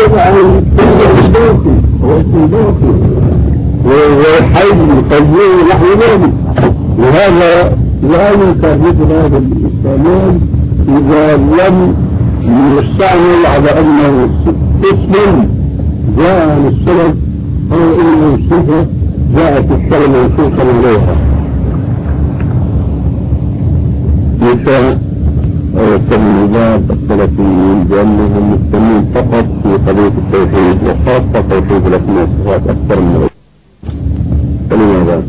عن الباقي واسم باقي والحي القيوم نحو ذلك. وهذا لا يمكن مثل هذا الاستعمال إذا لم يستعمل على أنه اسم جاء عن السلف أو إنه صفة جاءت الشرع منصوصا عليها. مثل التمييزات السلفيين بأنهم مهتمين فقط في قضية التوحيد وخاصة توحيد الأسماء والصفات أكثر من غيره. فلماذا؟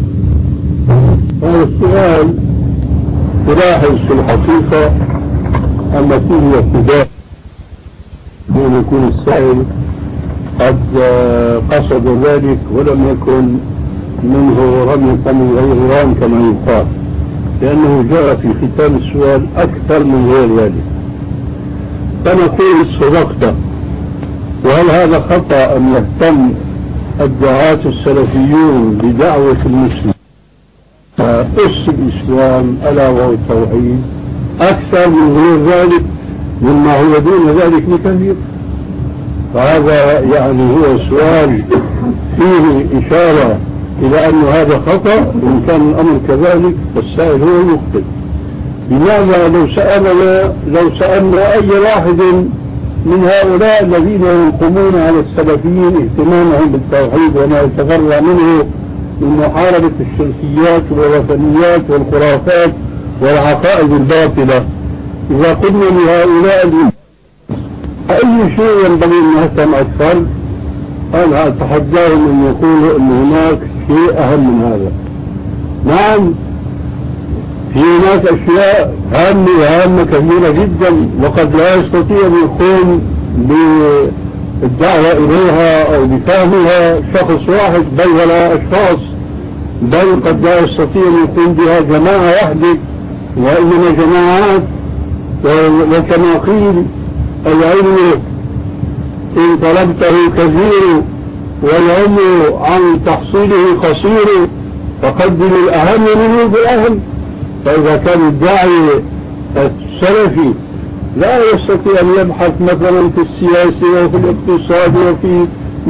هذا السؤال تلاحظ في الحقيقة أن فيه ابتداء بأن يكون السائل قد قصد ذلك ولم يكن منه رمي من غيران كما يقال، لأنه جاء في ختام السؤال أكثر من غير ذلك. فنقول صدقت. وهل هذا خطأ أن يهتم الدعاة السلفيون بدعوة المسلم أس الإسلام ألا وهو التوحيد أكثر من غير ذلك مما هو دون ذلك بكثير؟ فهذا يعني هو سؤال فيه إشارة إلى أن هذا خطأ. إن كان الأمر كذلك فالسائل هو المخطئ. بماذا لو سألنا أي واحد من هؤلاء الذين ينقمون على السلفيين اهتمامهم بالتوحيد وما يتفرع منه من محاربة الشركيات والوثنيات والخرافات والعقائد الباطلة، إذا قلنا لهؤلاء أي شيء ينبغي أن نهتم أكثر؟ أنا أتحداهم أن يقولوا أن هناك شيء أهم من هذا. نعم، في هناك أشياء هامة كثيرة جدا وقد لا يستطيع أن يقوم بالدعوة إليها أو بفهمها شخص واحد بل ولا أشخاص، بل قد لا يستطيع أن يقوم بها جماعة واحدة وإنما جماعات. وكما قيل العلم إن طلبته كثير والعلم عن تحصيله قصير فقدم الأهم منه بالأهم. فإذا كان الداعي السلفي لا يستطيع أن يبحث مثلا في السياسة وفي الاقتصاد وفي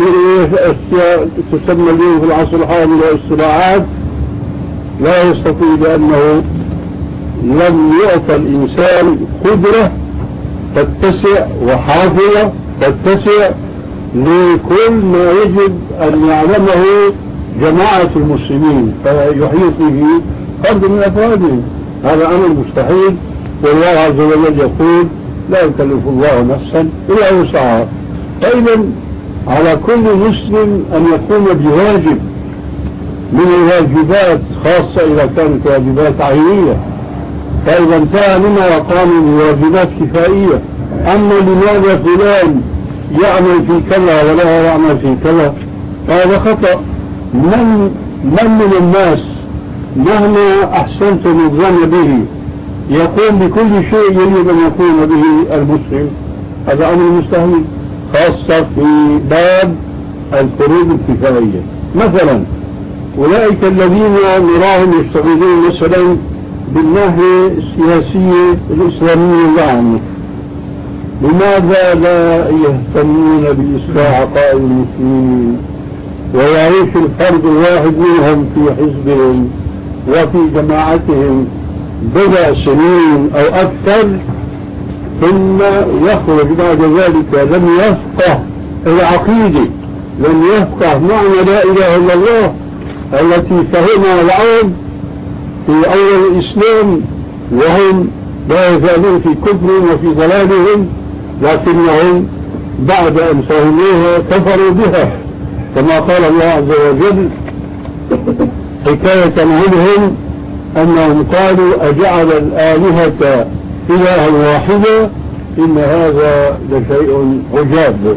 تسمى اليوم في العصر الحالي والاصطلاحات، لا يستطيع لأنه لم يعطى الإنسان قدرة تتسع وحافظة تتسع لكل ما يجب أن يعلمه جماعة المسلمين فيحيط به فرد من أفرادهم. هذا أمر مستحيل، والله عز وجل يقول لا يكلف الله نفسا إلا وسعها. فإذا على كل مسلم أن يقوم بواجب من الواجبات، خاصة إذا كانت واجبات عينية، فإذا انتهى منها وقام بواجبات كفائية. أما لماذا فلان يعمل في كذا ولا يعمل في كذا، هذا خطأ. من الناس مهما أحسنتم الظن به يقوم بكل شيء يجب أن يقوم به المسلم؟ هذا أمر مستحيل، خاصة في باب الفروض الكفائية. مثلا أولئك الذين نراهم يشتغلون مثلا بالناحية السياسية الإسلامية العامة، لماذا لا يهتمون بإصلاح عقائد المسلمين ويعيش الفرد الواحد منهم في حزبهم وفي جماعتهم بضع سنين أو أكثر ثم يخرج بعد ذلك لم يفقه العقيدة، لم يفقه معنى لا إله إلا الله التي فهمها العام في أول الإسلام، وهم لا يزالون في كفر وفي ضلالهم، لكنهم بعد أن فهموها كفروا بها، كما قال الله عز وجل حكاية عنهم أنهم قالوا أجعل الآلهة إلها واحدة إن هذا لشيء عجاب.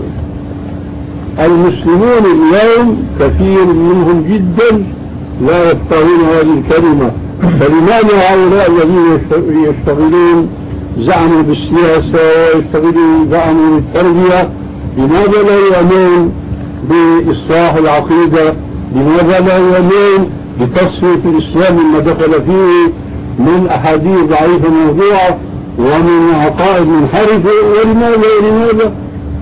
المسلمون اليوم كثير منهم جدا لا يفقهون هذه الكلمة. فلماذا هؤلاء الذين يشتغلون زعموا بالسياسة ويشتغلون زعموا بالتربية لماذا لا يؤمنون بإصلاح العقيدة؟ لماذا لا يؤمنون بتصفية الإسلام مما دخل فيه من أحاديث ضعيفة موضوعة ومن عقائد منحرفة؟ ولماذا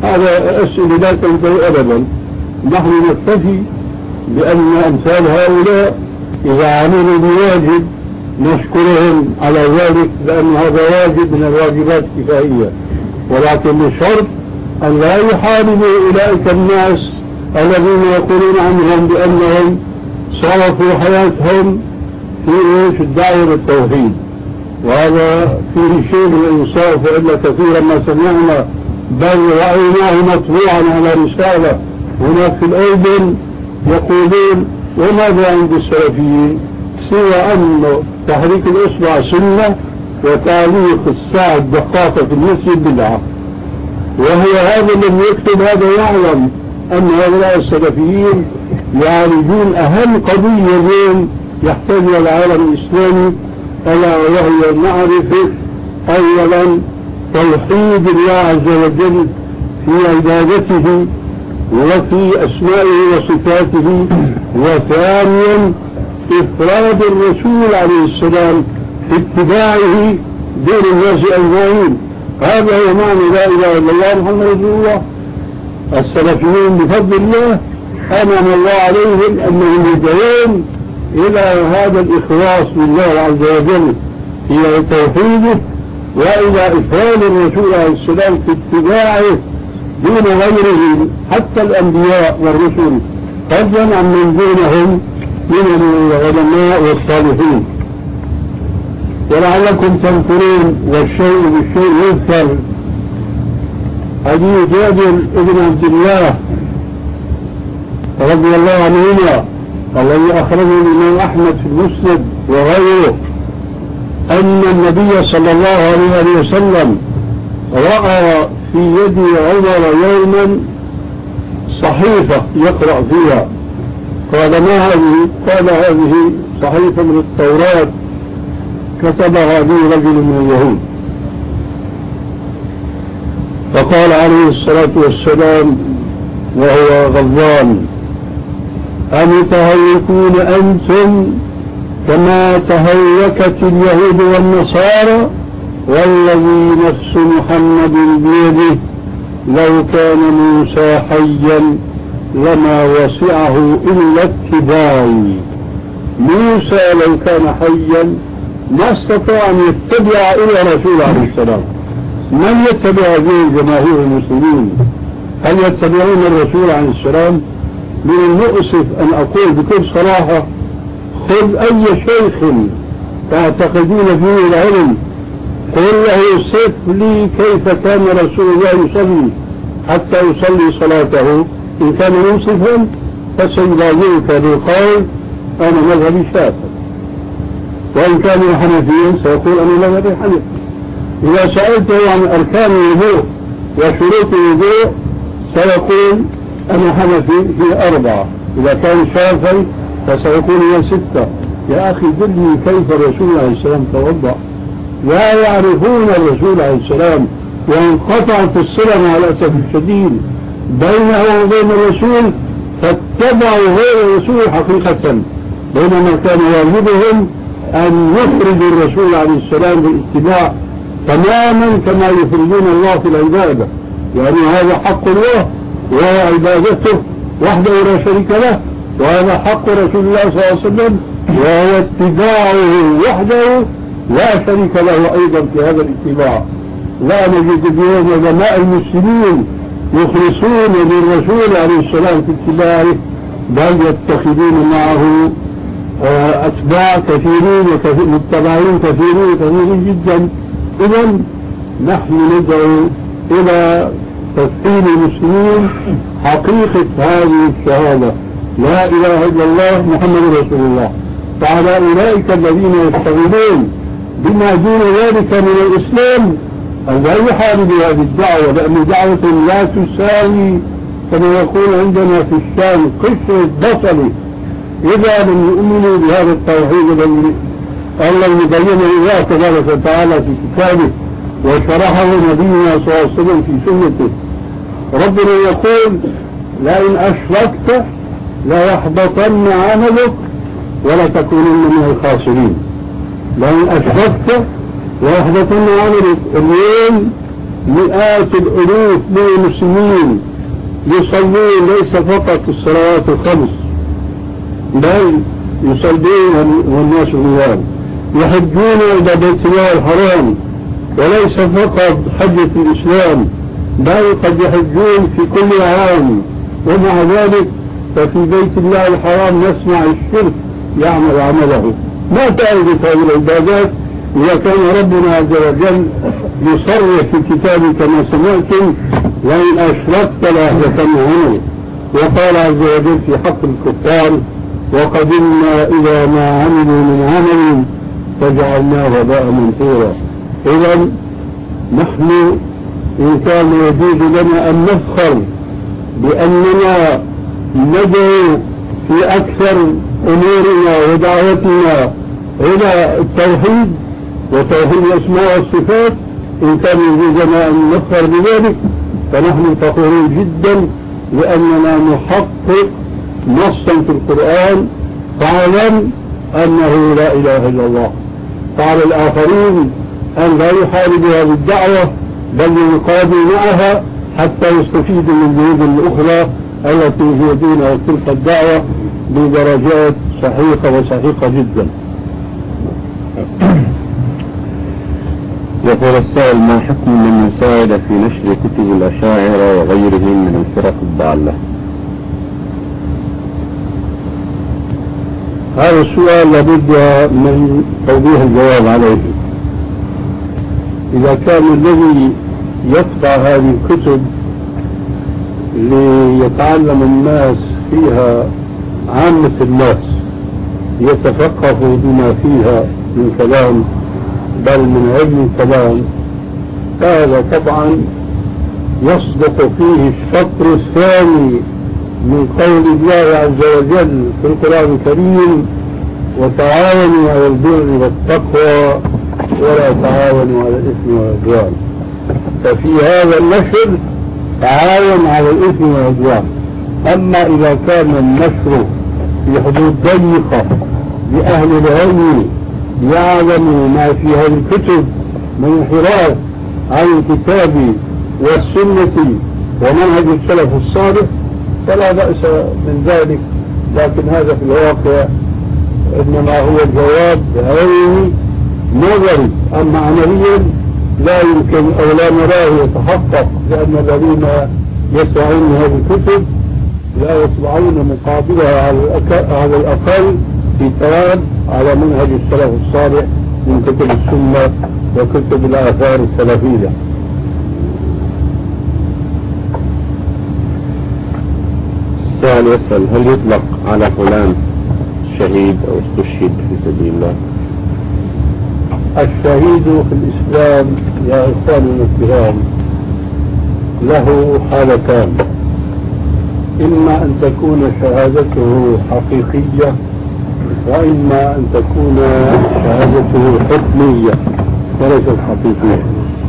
هذا أسئلة لا تنتهي أبدا. نحن نكتفي بأن أمثال هؤلاء إذا عملوا بواجب نشكرهم على ذلك، لأن هذا واجب من الواجبات الكفائية، ولكن بشرط أن لا يحاربوا أولئك الناس الذين يقولون عنهم بأنهم صرفوا حياتهم في الدعوة للتوحيد. وهذا فيه شيء من الإنصاف، وإلا كثيرا ما سمعنا بل رأيناه مطبوعا على رسالة هناك في الأردن يقولون وماذا عند السلفيين سوى أن تحريك الإصبع سنة وتعليق الساعة الدقاقة في المسجد بدعة. وهو هذا الذي يكتب هذا يعلم أن هؤلاء السلفيين يعالجون أهم قضية اليوم يحتاجها العالم الإسلامي، ألا وهي معرفة أولا توحيد الله عز وجل في عبادته وفي أسمائه وصفاته، وثانيا إفراد الرسول عليه السلام في اتباعه دون الناس أجمعين. هذا هو معنى لا إله إلا الله محمد رسول الله. السلفيون بفضل الله أنعم الله عليهم أنهم يدعون إلى هذا الإخلاص لله عز وجل في توحيده، وإلى إفراد الرسول عليه السلام في اتباعه دون غيره حتى الأنبياء والرسل، فضلا عن من دونهم من العلماء والصالحين. ولعلكم تذكرون والشيء بالشيء يذكر حديث جابر بن عبد الله رضي الله عنهما الذي أخرجه الإمام أحمد في المسند وغيره، أن النبي صلى الله عليه وسلم رأى في يد عمر يوما صحيفة يقرأ فيها. قال ما هذه؟ قال هذه صحيفة من التوراة كتبها لي رجل من اليهود. فقال عليه الصلاة والسلام وهو غضبان: أم تهلكون أنتم كما تهلكت اليهود والنصارى؟ والذي نفس محمد بيده لو كان موسى حيا لما وسعه إلا اتباعي. موسى لو كان حيا ما استطاع أن يتبع إلى رسول عليه السلام. من يتبع به جماهير المسلمين؟ هل يتبعون الرسول عليه السلام؟ من المؤسف أن أقول بكل صراحة: خذ أي شيخ تعتقدون فيه العلم قل له صف لي كيف كان رسول الله يصلي حتى يصلي صلاته. إن كان منصفا فسيبايعك بالقول أنا مذهبي شافعي، وإن كان حنفيا سيقول أنا مذهبي حنفي. إذا سألته عن أركان الوضوء وشروط الوضوء سيقول أنا حنفي في 4. إذا كان شافعي فسيقول هي 6. يا أخي دلني كيف الرسول عليه السلام توضأ. لا يعرفون الرسول عليه السلام، وانقطعت الصلة مع الأسف الشديد بينه وبين الرسول، فاتبعوا غير الرسول حقيقة، بينما كان واجبهم أن يفردوا الرسول عليه السلام بالاتباع تماما كما يفردون الله في العبادة، يعني هذا حق الله وهو عبادته وحده لا شريك له، وهذا حق رسول الله صلى الله عليه وسلم وهو اتباعه وحده لا شريك له أيضا في هذا الاتباع. لا نجد اليوم علماء المسلمين يخلصون للرسول عليه السلام في اتباعه، بل يتخذون معه أتباع كثيرين ومتبعين كثيرين جدا. إذا نحن ندعو إلى تفعيل المسلمين حقيقة هذه الشهادة لا إله إلا الله محمد رسول الله. فعلى أولئك الذين يشتغلون بما دون ذلك من الإسلام أن لا يحاربوا هذه الدعوة، لأن دعوة لا تساوي كما يقول عندنا في الشام قشر البصل إذا لم يؤمنوا بهذا التوحيد الذي بينه الله تبارك وتعالى في كتابه وشرحه نبينا صلى الله عليه وسلم في سنته. ربنا يقول: لئن أشركت ليحبطن عملك ولتكونن من الخاسرين. لئن أشركت ليحبطن عملك. اليوم مئات الألوف من المسلمين يصلون ليس فقط الصلوات الخمس، بل يصلون والناس نيام، يحجون إلى بيت الله الحرام، وليس فقط حجة الإسلام بل قد يحجون في كل عام. ومع ذلك ففي بيت الله الحرام نسمع الشرك يعمل عمله. ما تعرف هذه العبادات إذا كان ربنا عز وجل يصرح في كتابه كما سمعتم: وإن أشركت لأحبطن عملك. وقال عز وجل في حق الكفار: وقدمنا إلى ما عملوا من عمل فجعلناه هباء منثورا. إذا نحن إن كان يجوز لنا أن نفخر بأننا ندعو في أكثر أمورنا ودعوتنا إلى التوحيد وتوحيد الأسماء والصفات، إن كان يجوز لنا أن نفخر بذلك فنحن فخورين جدا لأننا نحقق نصا في القرآن: فاعلم أنه لا إله إلا الله. فعلى الآخرين أن لا يحاربوا هذه الدعوة بل يقابل معها حتى يستفيدوا من جهود الأخرى التي هي دون تلك الدعوة بدرجات صحيحة وصحيحة جدا. يقول السائل: ما حكم من يساعد في نشر كتب الأشاعرة وغيرهم من الفرق الضالة؟ هذا السؤال لابد من توضيح الجواب عليه. إذا كان الذي يطبع هذه الكتب ليتعلم الناس فيها عامة الناس يتفقهوا بما فيها من كلام بل من علم الكلام، هذا طبعا يصدق فيه الشطر الثاني من قول الله عز وجل في القرآن الكريم: وتعاونوا على البر والتقوى ولا تعاونوا على الإثم والعدوان. ففي هذا النشر تعاون على الإثم والعدوان. أما إذا كان النشر في حدود ضيقة لأهل العلم يعلموا ما في هذه الكتب من انحراف عن الكتاب والسنة ومنهج السلف الصالح فلا بأس من ذلك، لكن هذا في الواقع إنما هو جواب علمي نظري. أما عمليا لا يمكن أو لا نراه يتحقق، لأن الذين يسعون هذه الكتب لا يطبعون مقابلها على الأقل في تراب على منهج السلف الصالح من كتب السنة وكتب الآثار السلفية. السائل يسأل: هل يطلق على فلان شهيد أو استشهد في سبيل الله؟ الشهيد في الإسلام يا إخواننا الكرام له حالتان: إما أن تكون شهادته حقيقية، وإما أن تكون شهادته حكمية وليست حقيقية.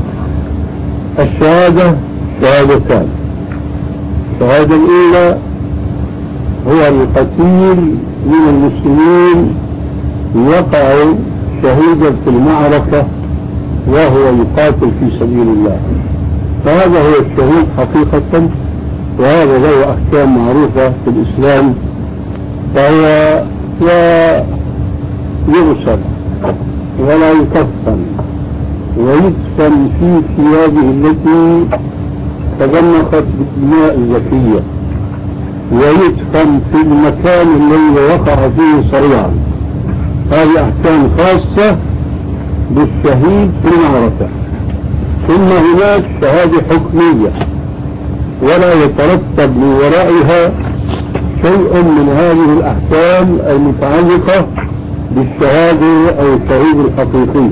الشهادة شهادتان: الشهادة الأولى هو القتيل من المسلمين يقع شهيدا في المعركة وهو يقاتل في سبيل الله، فهذا هو الشهيد حقيقة، وهذا له أحكام معروفة في الإسلام، فهو لا يغسل ولا يكفن ويدفن في ثيابه التي تغمقت بالدماء الزكية، ويدفن في المكان الذي وقع فيه صريعا. هذه أحكام خاصة بالشهيد في المعركة. ثم هناك شهادة حكمية ولا يترتب من ورائها شيء من هذه الأحكام المتعلقة بالشهادة أو الشهيد الحقيقي.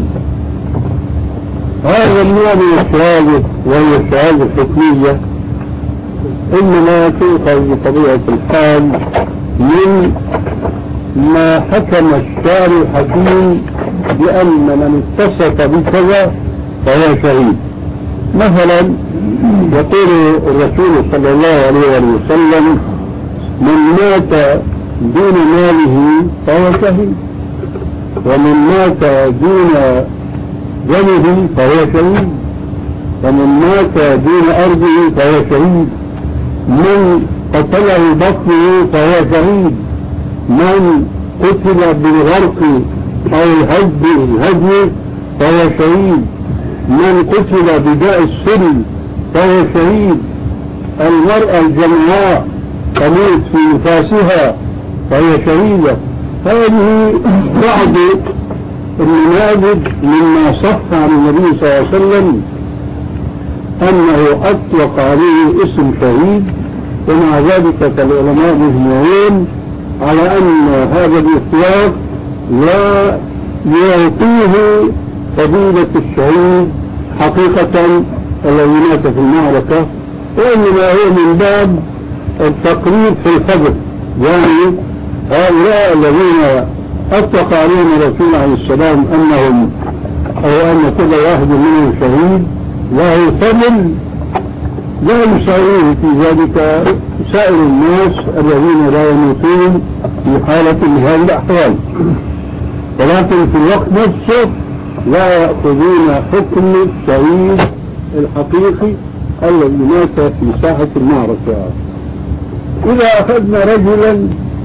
هذا النوع من الشهادة وهي الشهادة الحكمية إنما تؤخذ بطبيعة الحال من ما حكم الشارع الحكيم بأن من اتصف بكذا فهو شهيد. مثلا يقول الرسول صلى الله عليه وسلم: من مات دون ماله فهو شهيد، ومن مات دون دمه فهو شهيد. ومن مات دون أرضه فهو شهيد، من قتله بطنه فهو شهيد، من قتل بالغرق أو الهدم فهو شهيد، من قتل بداء السل فهو شهيد، المرأة الجمعاء تموت في نفاسها فهي شهيدة. هذه بعض النماذج مما صح عن النبي صلى الله عليه وسلم أنه أطلق عليه اسم شهيد، ومع ذلك فالعلماء مجمعون على أن هذا الإطلاق لا يعطيه فضيلة الشهيد حقيقة الذي مات في المعركة، وإنما هو من باب التقريب في الفضل. يعني هؤلاء الذين أطلق عليهم الرسول عليه السلام أنهم أو أن كل واحد منهم شهيد له فضل لا يساويه في ذلك سائر الناس الذين لا يموتون في حالة من هذه الأحوال، ولكن في الوقت نفسه لا يأخذون حكم الشهيد الحقيقي الذي مات في ساحة المعركة. إذا أخذنا رجلا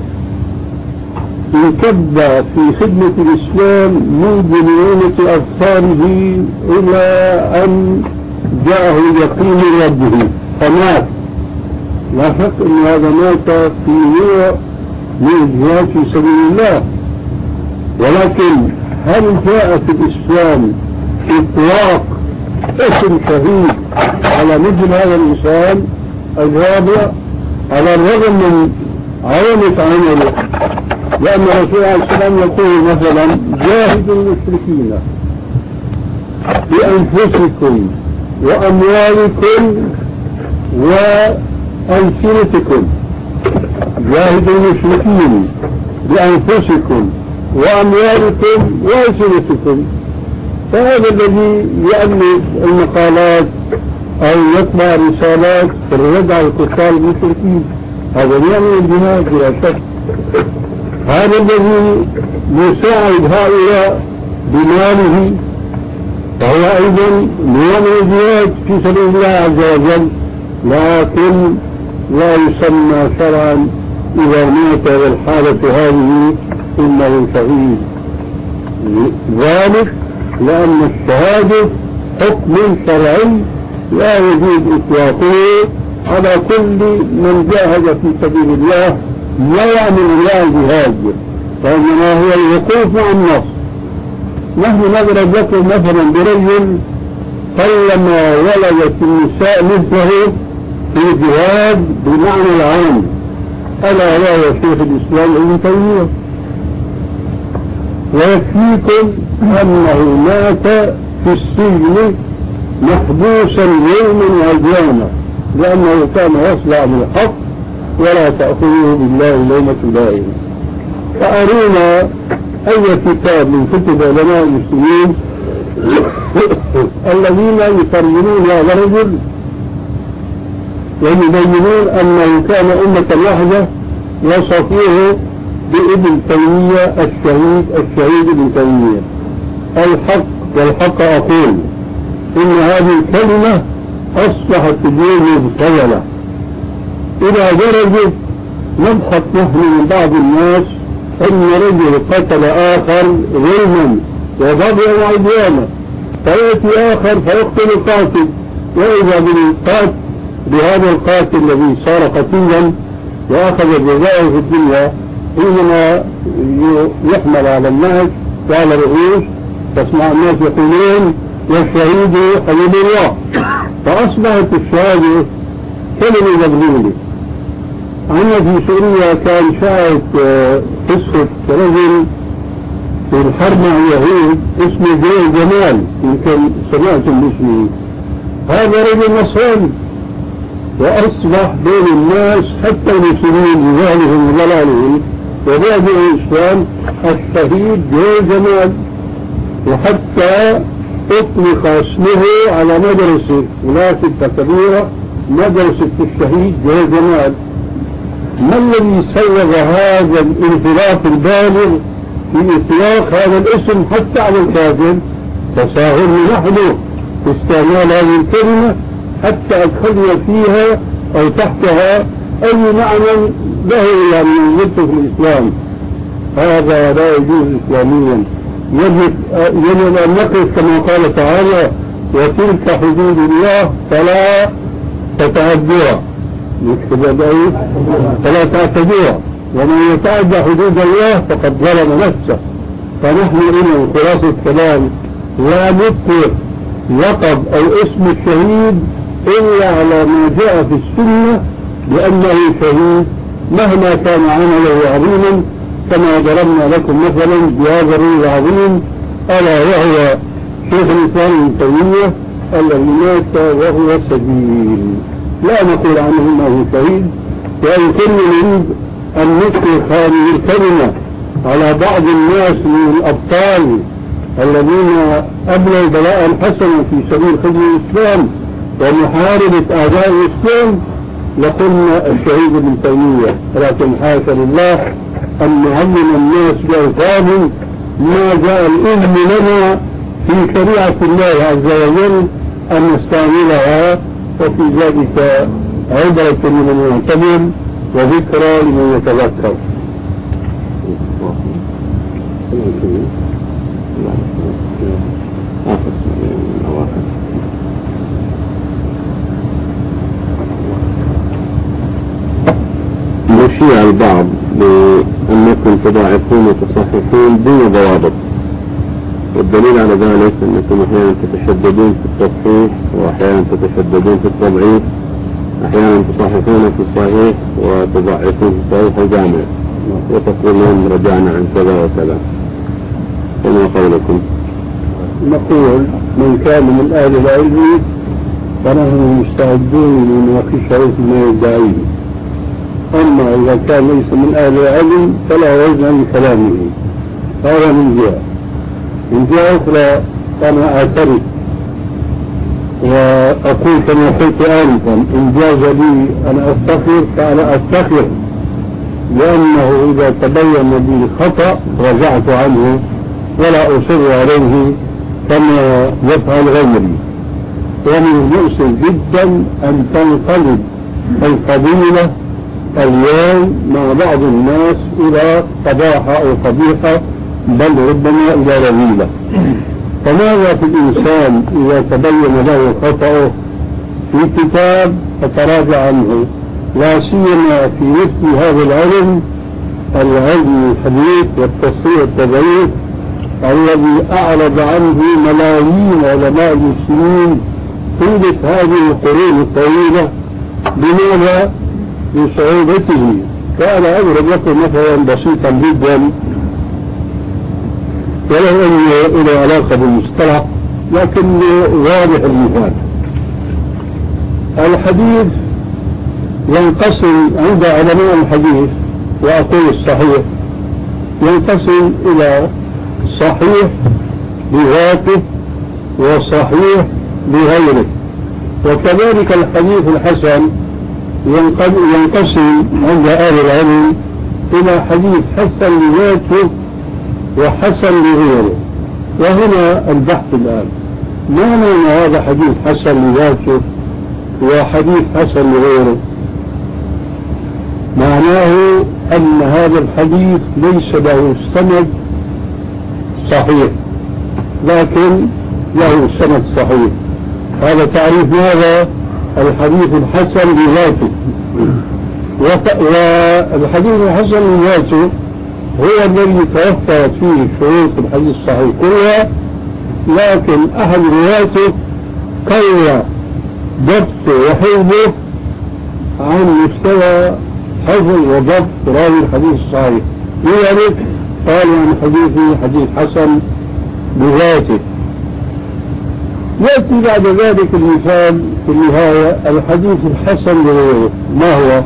انكب في خدمة الإسلام منذ نيومة أظفاره إلى أن جاءه اليقين من ربه فمات، لا شك أن هذا مات في نوع من الجهاد في سبيل الله، ولكن هل جاء في الإسلام إطلاق اسم شهيد على مثل هذا الإنسان؟ الجواب لا، على الرغم من عظمة عمله، لأن الرسول عليه السلام يقول مثلا جاهدوا المشركين بأنفسكم وأموالكم وألسنتكم، جاهدوا المشركين بأنفسكم وأموالكم وألسنتكم. فهذا الذي يألف المقالات أو يطبع رسالات في الرد على الكفار المشركين هذا يعمل الجهاد بلا شك. هذا الذي يساعد هؤلاء بماله فهو أيضا نوع من الجهاد في سبيل الله عز وجل، لكن لا يسمى شرعا إذا مات والحالة هذه إنه شهيد، ذلك لأن الشهادة حكم شرعي لا يجوز إطلاقه على كل من جاهد في سبيل الله لا يعمل الله جهاد، فإنما هو الوقوف مع النص. نحن نضرب لكم مثلا برجل قلما ولدت النساء مثله في الجهاد بمعنى العام، ألا لا يا شيخ الإسلام ابن تيمية، ويكفيكم أنه مات في السجن محبوسا يوما وعدوانا لأنه كان يصلع بالحق ولا تأخذه بالله لومة لائم. فأرونا أي كتاب من كتب علماء المسلمين الذين يترجمون هذا الرجل ويبينون أنه كان أمة واحدة وصفوه بابن تيمية الشهيد ابن تيمية. الحق والحق أقول إن هذه الكلمة أصبحت اليوم مبتذلة إلى درجة نبحث نحن من بعض الناس أن رجل قتل آخر ظلما وبغيا وعدوانا، فيأتي آخر فيقتل القاتل، وإذا بالقاتل بهذا القاتل الذي صار قتيلا وأخذ جزاءه في الدنيا حينما يحمل على الناس وعلى الرؤوس تسمع الناس يقولون والشهيد حبيب الله، فأصبحت الشهادة كلمة مبذولة. عندنا في سوريا كان شاهد قصة رجل في الحرب مع اليهود اسمه جمال، يمكن سمعتم باسمه. هذا رجل نصراني وأصبح بين الناس حتى المسلمين بجهلهم وضلالهم وبعد الإسلام الشهيد جمال، وحتى أطلق اسمه على مدرسة مناسبة كبيرة، مدرسة الشهيد جمال. ما الذي سوغ هذا الانفراط البالغ في إطلاق هذا الاسم حتى على الكافر؟ تساهل نحن استعمال هذه الكلمة حتى أدخلنا فيها أو تحتها أي معنى له يعني يثبت في الإسلام. هذا لا يجوز إسلاميا. يجب أن نقف كما قال تعالى وتلك حدود الله فلا تتعدوها، فلا تعتدوها، ومن يتعدى حدود الله فقد ظلم نفسه. فنحن إلى خلاصة الكلام لا نذكر لقب أو اسم الشهيد إلا على ما جاء في السنة بأنه شهيد مهما كان عمله عظيما، كما ضربنا لكم مثلا بهذا الرجل العظيم ألا وهو شيخ الإسلام ابن تيمية الذي مات وهو سجين. لا نقول عنه انه شهيد، وان كنا نريد ان نطلق هذه الكلمة على بعض الناس من الابطال الذين ابلوا بلاء حسنا في سبيل خدمة الاسلام ومحاربة اعداء الاسلام لقلنا الشهيد ابن تيمية، ولكن حاشا لله ان نعلم الناس بألفاظ ما جاء الاذن لنا في شريعة الله عز وجل أن نستعملها، وفي ذلك عبرة لمن يعتبر وذكرى لمن يتذكر. يشيع البعض بأنكم تضاعفون وتصححون دون ضوابط، والدليل على ذلك أنكم أحيانا تتشددون في التصحيح وأحيانا تتشددون في التضعيف، أحيانا تصححون في الصحيح وتضعفون في الصحيح الجامع، وتقولون رجعنا عن كذا وكذا. فما قولكم؟ نقول من كان من أهل العلم فنحن مستعدون لنناقشه فيما يدعيه، أما إذا كان ليس من أهل العلم فلا وزن لكلامه. هذا من جهة. من جهة أخرى أنا أعترف وأقول كما قلت آنفا إن جاز لي أن أفتخر فأنا أفتخر، لأنه إذا تبين لي خطأ رجعت عنه ولا أصر عليه كما يفعل غيري. ومن المؤسف جدا أن تنقلب القبيلة اليوم مع بعض الناس إلى قباحة أو قبيحة، بل ربما إلى رذيلة. فماذا في الإنسان إذا تبين له خطأه في كتاب فتراجع عنه، لا سيما في مثل هذا العلم الحديث والتصحيح والتضعيف الذي أعرض عنه ملايين علماء المسلمين طيلة هذه القرون الطويلة. بماذا؟ بصعوبته. كان أضرب لكم مثلا بسيطا جدا وله أن له علاقة بالمصطلح لكن واضح المثال. الحديث ينقسم عند علماء الحديث، وأقول الصحيح، ينقسم إلى صحيح بذاته وصحيح بغيره. وكذلك الحديث الحسن ينقسم عند أهل العلم إلى حديث حسن لذاته وحسن لغيره. وهنا البحث الآن، ما معنى هذا حديث حسن لذاته وحديث حسن لغيره؟ معناه أن هذا الحديث ليس له سند صحيح لكن له سند صحيح. هذا تعريف ماذا؟ الحديث الحسن لذاته. والحديث الحسن لذاته هو الذي توفرت فيه شروط الحديث الصحيح كلها، لكن أحد رواته قوى ضبط وحفظه عن مستوى حفظ وضبط راوي الحديث الصحيح، لذلك قال عن حديثه حديث حسن بذاته. يأتي بعد ذلك المثال في النهاية الحديث الحسن لغيره. ما هو؟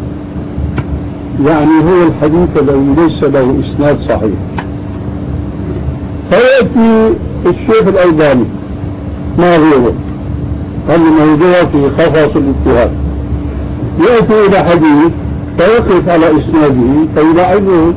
يعني هو الحديث الذي ليس له إسناد صحيح. فيأتي الشيخ الألباني ما غيره الموضوع في خصائص الاجتهاد، يأتي إلى حديث فيقف على إسناده فيلاعبه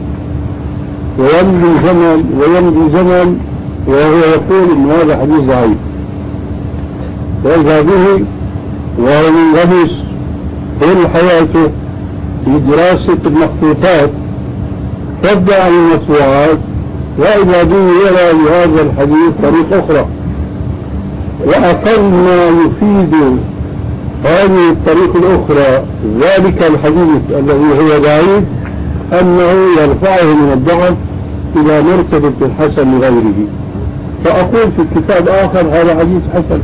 ويمضي زمن وهو يقول إن هذا حديث ضعيف. وإذا به وهو منغمس طول حياته في دراسة المخطوطات تبدأ عن المطبوعات، وإذا به يرى لهذا الحديث طريق أخرى. وأقل ما يفيد هذه الطريق الأخرى ذلك الحديث الذي هو ضعيف أنه يرفعه من الضعف إلى مرتبة الحسن لغيره. فأقول في كتاب آخر هذا حديث حسن،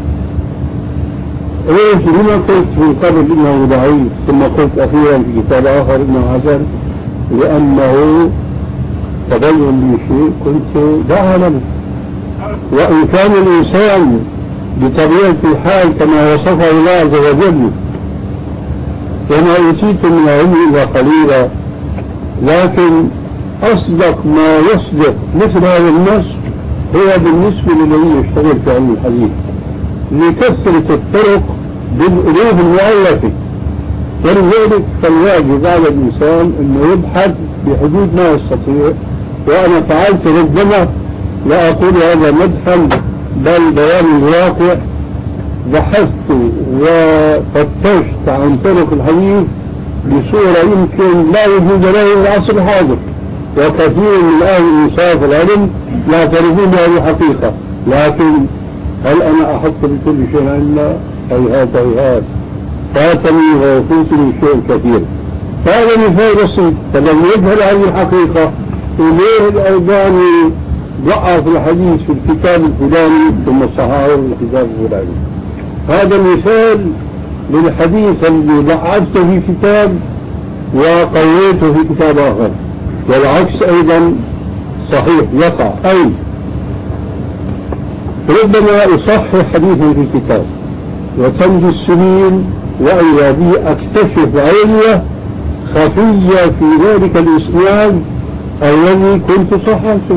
ليش لما قلت من قبل إنه ضعيف ثم قلت أخيرا في كتاب آخر إنه حسن؟ لأنه تبين لي شيء كنت لا أعلمه. وإن كان الإنسان بطبيعة الحال كما وصفه الله عز وجل وما أوتيت من العلم إلا قليلا، لكن أصدق ما يصدق مثل هذا النص هو بالنسبة للذي يشتغل في علم الحديث لكثرة الطرق بالألوف المؤلفة. ولذلك فالواجب على الإنسان أنه يبحث بحدود ما يستطيع. وأنا فعلت ربما لا أقول هذا مدحا بل بيان الواقع، بحثت وفتشت عن طرق الحديث بصورة يمكن لا وجود له في العصر الحاضر، وكثير من أهل الإنصاف العلم لا يعترفون بهذه الحقيقة. لكن هل أنا أحط بكل شيء إلا هيهات هيهات فاتني ويفوتني شيء كثير. فهذا مثال بسيط. فلم يظهر هذه الحقيقة وليه الألباني ضعف الحديث في الكتاب الفلاني ثم صححه في الكتاب الفلاني. هذا مثال للحديث الذي ضعفته في كتاب وقويته في كتاب آخر، والعكس أيضا صحيح يقع. أي ربما أصحح حديثا في كتاب وتمضي السنين وإذا بي أكتشف علة خفية في ذلك الإسناد الذي كنت صححته،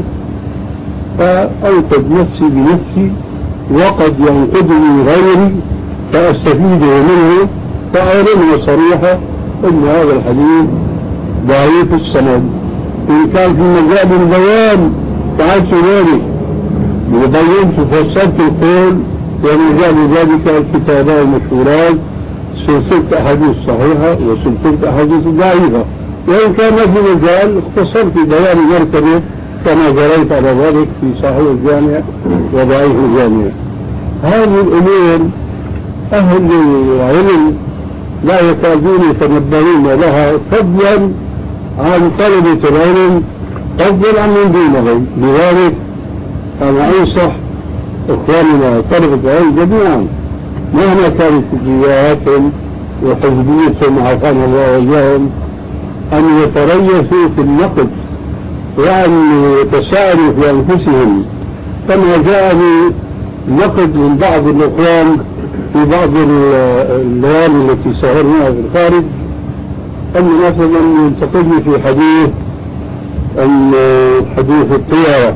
فأوقد نفسي بنفسي وقد ينقذني غيري فأستفيده منه، فأعلم صريحة أن هذا الحديث ضعيف السند. إن كان في مجال البيان فعلت ذلك وبينت فسرت القول، ومجال ذلك الكتابان المشهورات سلسلة أحاديث صحيحة وسلسلة أحاديث ضعيفة. وإن كان في مجال اختصرت بيان مرتبه كما جريت على ذلك في صحيح الجامع وضعيف الجامع. هذه الأمور أهل العلم لا يكادون يتنبهون لها، فضلا عن طلبة العلم فضلا عن من دونهم. لذلك أنا أنصح إخواننا طلبة العلم جميعا مهما كانت اتجاهاتهم وحزبيتهم عافانا الله وإياهم أن يتريثوا في النقد وأن يتساءلوا في أنفسهم، كما جاءني نقد من بعض الإخوان في بعض الليالي التي سهرناها في الخارج أن مثلا ينتقدني في حديث حديث الطيارة،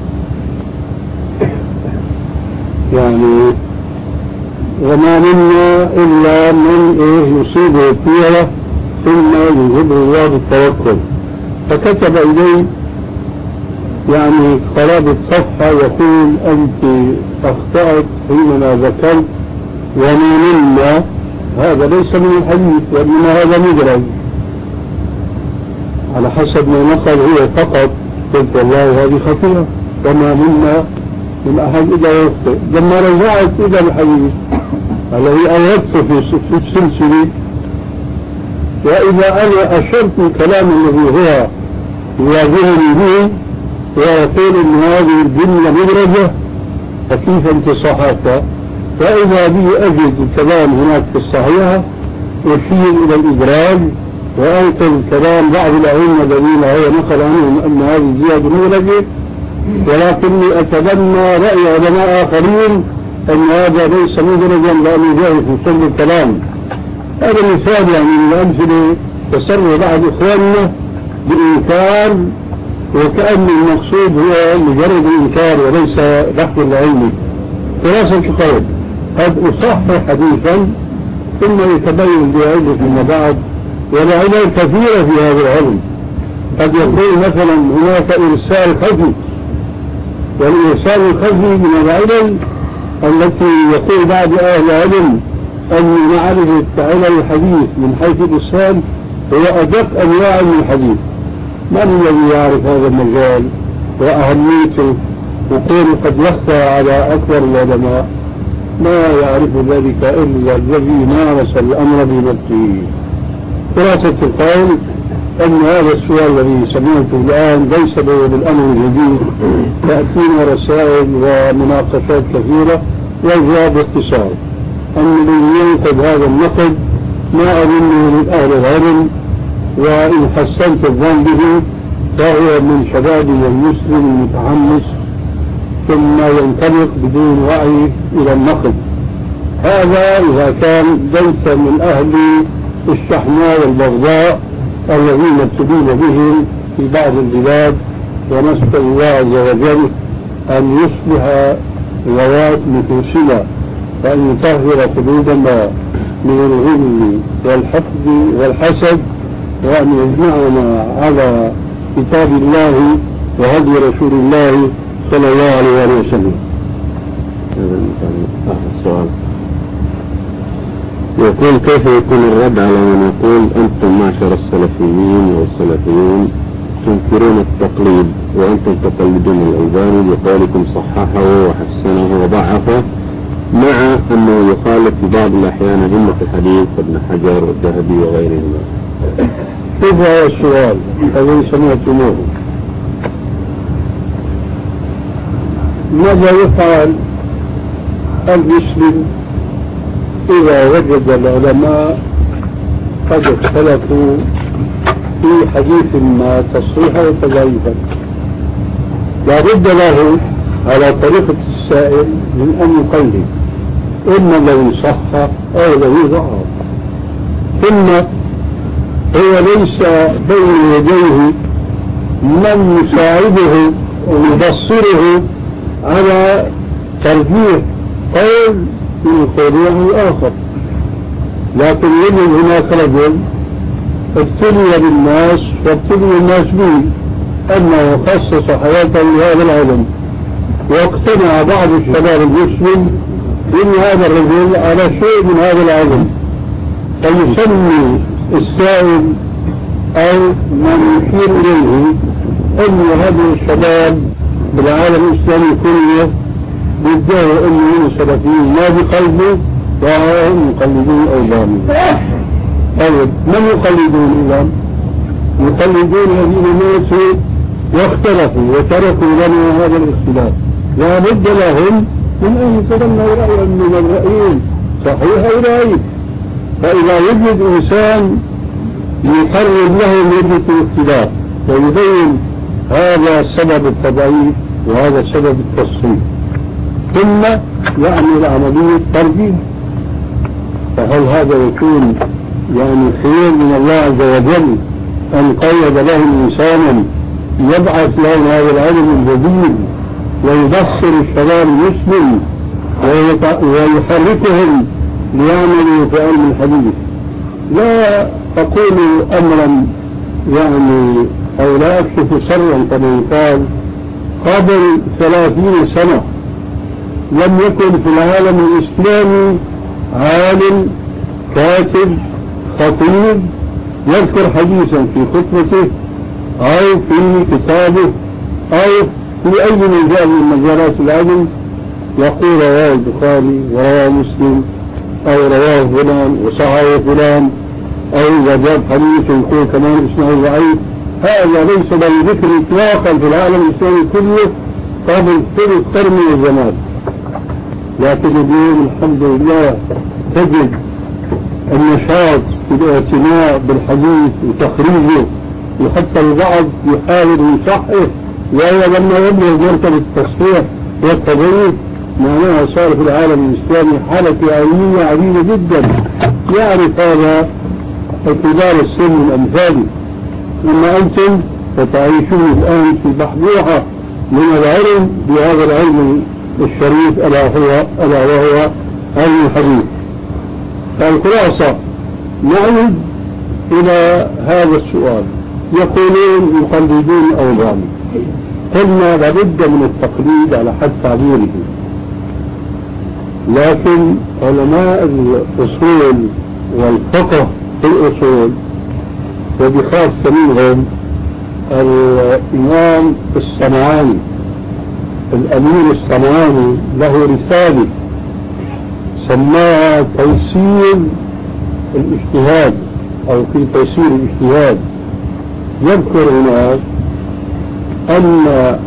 يعني وما منا إلا من يصيبه الطيرة ثم يجبه الله بالتوكل. فكتب إليه يعني قرابة صفحة يقول أنت أخطأت حينما ذكرت وما منا، هذا ليس من الحديث وإنما هذا مدرج على حسب ما نقل هو فقط. قلت والله هذه خطيرة وما منا من أحد إذا يخطئ. لما رجعت إلى الحديث الذي أردت في السلسلة وإذا أنا أشرت الكلام الذي هو يواجهني به ويقول إن هذه الجملة مدرجة فكيف أنت صححت؟ فإذا بي أجد الكلام هناك في الصحيحة أشير إلى الإدراج وأنقل كلام بعض الأئمة الذين هو نقل عنهم أن هذه الزيادة مدرجة، ولكني أتبنى رأي علماء آخرين أن هذا ليس مدرجا لأنه جاء في صلب الكلام. هذا مثال يعني من الأمثلة تسر بعض إخواننا بإنكار وكأن المقصود هو مجرد الإنكار وليس بحث العلمي. خلاصة القول قد أصحح حديثا ثم يتبين بعلة فيما بعد، والعلل كثيرة في هذا العلم. قد يقول مثلا هناك إرسال خفي، والإرسال الخفي من العلل التي يقول بعض أهل العلم أن معرفة علم الحديث من حيث الإسلام هو أدق أنواع من الحديث. من الذي يعرف هذا المجال وأهميته وكون قد يخفى على أكبر العلماء؟ ما يعرف ذلك إلا الذي مارس الأمر بنفسه. خلاصة القول أن هذا السؤال الذي سمعته الآن ليس بالأمر الجديد، تأتينا رسائل ومناقشات كثيرة، والجواب باختصار أن الذي ينقد هذا النقد ما أظنه من أهل العلم، وإن حسنت الظن به فهو من شبابه المسلم المتحمس ثم ينطلق بدون وعي إلى النقد. هذا إذا كان ليس من أهل الشحناء والبغضاء الذين ابتلينا بهم في بعض البلاد، ونسأل الله عز وجل أن يصلح ذوات نفوسنا وأن يطهر قلوبنا من الغل والحقد والحسد، وأن يجمعنا على كتاب الله وهدي رسول الله صلى الله عليه وسلم. السؤال يقول: كيف يكون الرد على من يقول أنتم معشر السلفيين والسلفيون تنكرون التقليد وأنتم تقلدون الألباني بقولكم صححه وحسنه وضعفه، مع أنه يخالف في بعض الأحيان أئمة الحديث ابن حجر والذهبي وغيرهما؟ كيف هذا السؤال الذي سمعتموه؟ ماذا يفعل المسلم إذا وجد العلماء قد اختلفوا في حديث ما تصحيحا وتضعيفا؟ لا بد له على طريقة السائل من أن يقلد إما الذي صح أو الذي ضعف، ثم هو ليس بين يديه من يساعده ويبصره على ترجيح قول من قوله الآخر، لكن يجد هناك رجل ابتلي بالناس وابتلي الناس به أنه خصص حياته لهذا العلم، واقتنع بعض الشباب المسلم بأن هذا الرجل على شيء من هذا العلم، فيسمي السائل أو من يشير إليه أن هذه الشباب بالعالم الإسلامي كله بيدعوا أنهم سلفيين ما بقلبه وهم يقلدون أوزانه. طيب من يقلدون إذا؟ يقلدون الذين ماتوا واختلفوا وتركوا لنا هذا الاختلاف. لا بد لهم من أن يتبنوا رأيا من الرأيين صحيح أو ضعيف. فإذا يوجد إنسان يقرب له مدة الاختلاف ويبين هذا سبب التضعيف وهذا سبب التصحيح، ثم يعمل عملية ترجيح، فهل هذا يكون يعني خير من الله عز وجل أن قيد لهم إنسانا يبعث لهم هذا العلم الجديد ويبصر الشباب المسلم ويحركهم ليعملوا في علم الحديث؟ لا أقول أمرا يعني أو لا أكشف سرا كما يقال، قبل 30 سنة لم يكن في العالم الإسلامي عالم كاتب خطيب يذكر حديثا في خطبته أو في كتابه أو في أي مجال من مجالات العلم يقول رواه البخاري ورواه مسلم أو رواه فلان وصححه فلان، أو إذا جاب حديث يقول كمان اسمه ضعيف. هذا ليس له ذكر إطلاقا في العالم الإسلامي كله قبل ثلث قرن من الزمان. لكن اليوم الحمد لله تجد النشاط في الاعتناء بالحديث وتخريجه، وحتى البعض يحاول يصحح وهو لما يبلغ مرتبة التصحيح والتضعيف. معناها صار في العالم الإسلامي حالة علمية عديدة جدا يعرف هذا كبار السن الأمثال. أما أنتم فتعيشون الآن في بحبوحة من العلم بهذا العلم الشريف ألا وهو علم الحديث. فالخلاصة نعود إلى هذا السؤال. يقولون يقلدون أوزان، قلنا لابد من التقليد على حد تعبيره. لكن علماء الأصول والفقه في الأصول وبخاصة منهم الإمام الصنعاني الأمير الصنعاني له رسالة سماها تيسير الاجتهاد أو في تيسير الاجتهاد. يذكر هناك أن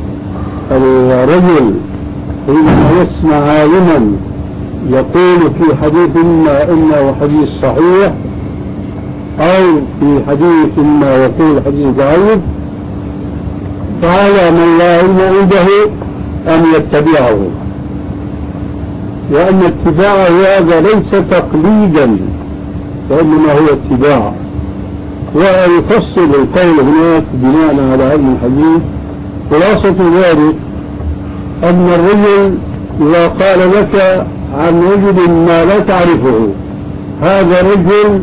الرجل حينما يسمع عالما يقول في حديث ما إنه حديث صحيح أو في حديث ما يقول حديث ضعيف فعلى من لا علم عنده أن يتبعه، وأن اتباع هذا ليس تقليدا وإنما هو اتباع. ويفصل القول هناك بناء على علم الحديث. خلاصة ذلك أن الرجل إذا قال لك عن رجل ما لا تعرفه هذا رجل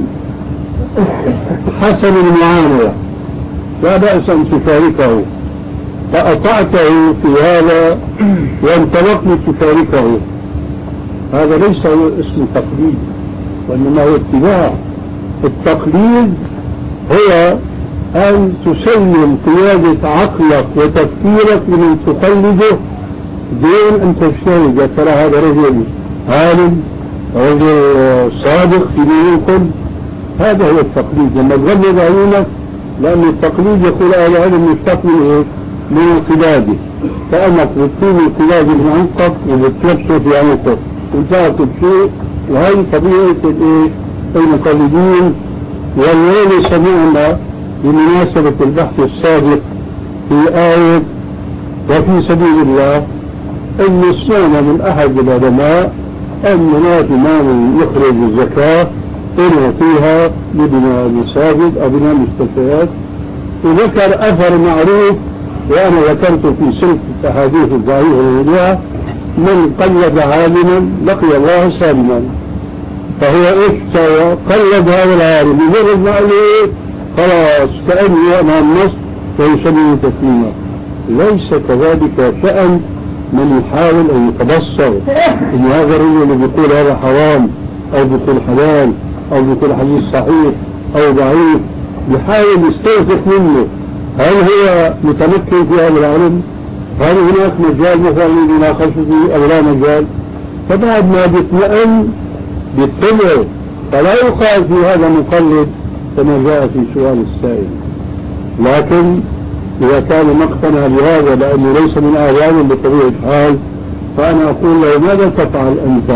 حسن المعاملة لا بأس أن تشاركه، فأطعته في هذا وانطلقت لتشاركه، هذا ليس اسم تقليد وإنما هو اتباع. التقليد هو أن تسلم قيادة عقلك وتفكيرك لمن تقلده دون أن تجتهد. ترى هذا رجل عالم رجل صادق في دينكم، هذا هو التقليد. لما تغلب عيونك لأن التقليد يقول أهل العلم مشتق من انقلاده، فأنك بتكون انقلاد المعنقف وبتلبسه في عنقه وتعطي بشيء، وهذه طبيعة المقلدين. واليوم سمعنا بمناسبة البحث السابق في آية وفي سبيل الله أن سمعنا من أحد العلماء أن هناك مال يخرج الزكاة يعطيها لبناء المساجد أو بناء المستشفيات، وذكر أثر معروف وأنا ذكرت في سلسلة الأحاديث الضعيفة الموضوعة من قلد عالما لقي الله سالما. فهو افتوى قلد هذا العالم مجرد ما عليه خلاص كأنه أمام النص ويسلم تسليما. ليس كذلك شأن من يحاول أن يتبصر إن هذا الرجل اللي بيقول هذا حرام أو بيقول حلال أو بيقول حديث صحيح أو ضعيف، يحاول يستوثق منه هل هو متمكن في هذا العلم؟ هل هناك مجال مثلا لمناقشته أو لا مجال؟ فبعد ما بيطمئن بيتبعه، فلا يقال في هذا مقلد كما جاء في سؤال السائل. لكن إذا كان مقتنع بهذا لأنه ليس من أهل بطبيعة الحال، فأنا أقول له ماذا تفعل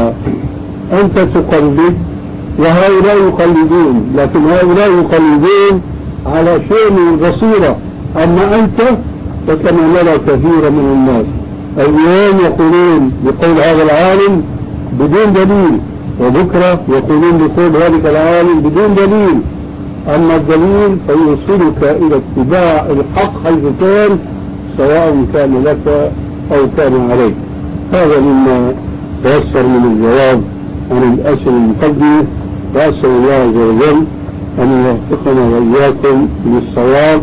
أنت تقلد وهؤلاء يقلدون، لكن هؤلاء يقلدون على شيء من البصيرة، أما أنت فكما نرى كثيرا من الناس اليوم يقولون بقول هذا العالم بدون دليل، وبكرة يقولون بقول ذلك العالم بدون دليل. أما الدليل فيوصلك إلى اتباع الحق حيث كان، سواء كان لك أو كان عليك. هذا مما تيسر من الجواب عن الأسئلة المقدمة، وأسأل الله عز وجل أن يوفقنا وإياكم للصواب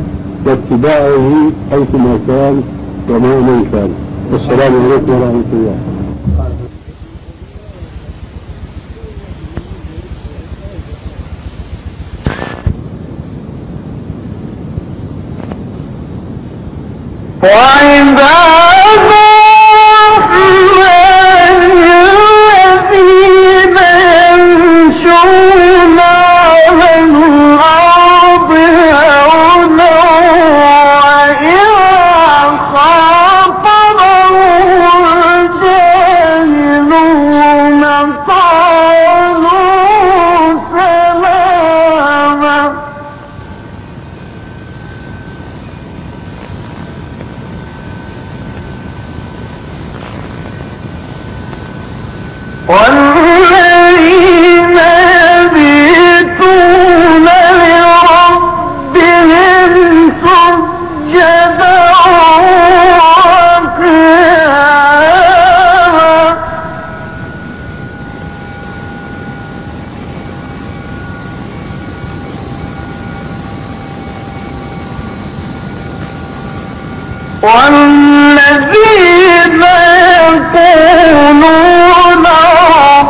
واتباعه حيثما كان وما من كان. والسلام عليكم ورحمة الله. والذين يقولون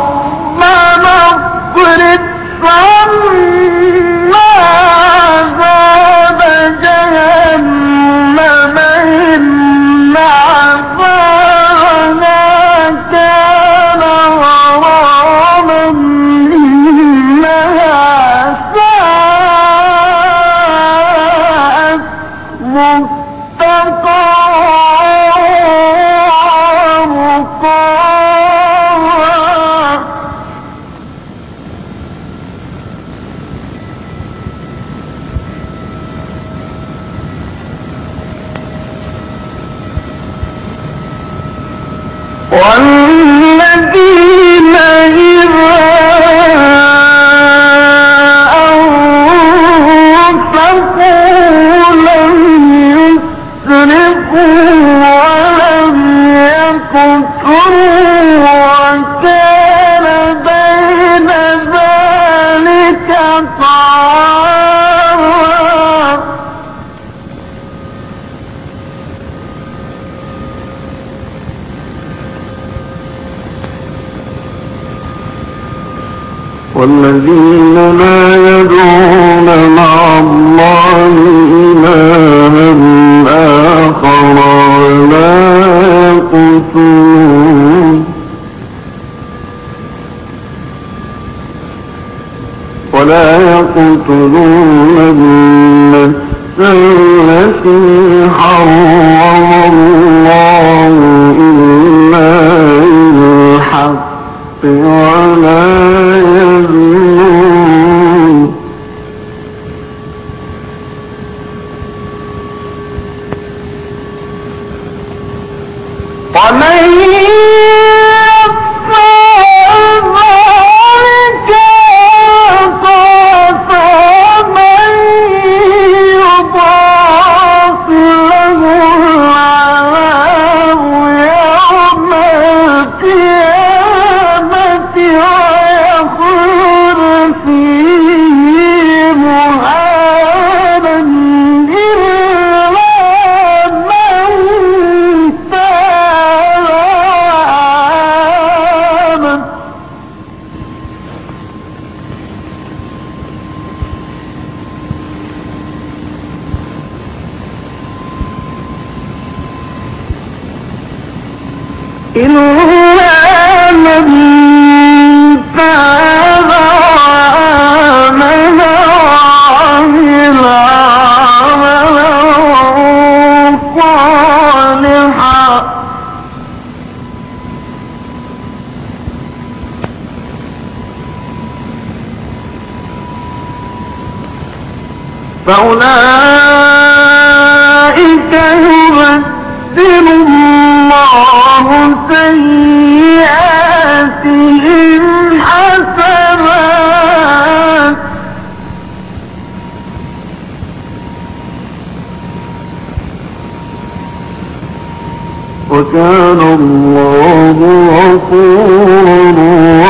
والذين لا يدعون مع الله إلها آخر ولا يقتلون النفس التي حرم الله إلا بالحق ولا يزنون ومن إلا من تاب وآمن وعمل عملا صالحا فأولئك يبدل الله سيئاتهم حسنات وكان الله غفورا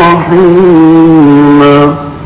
رحيما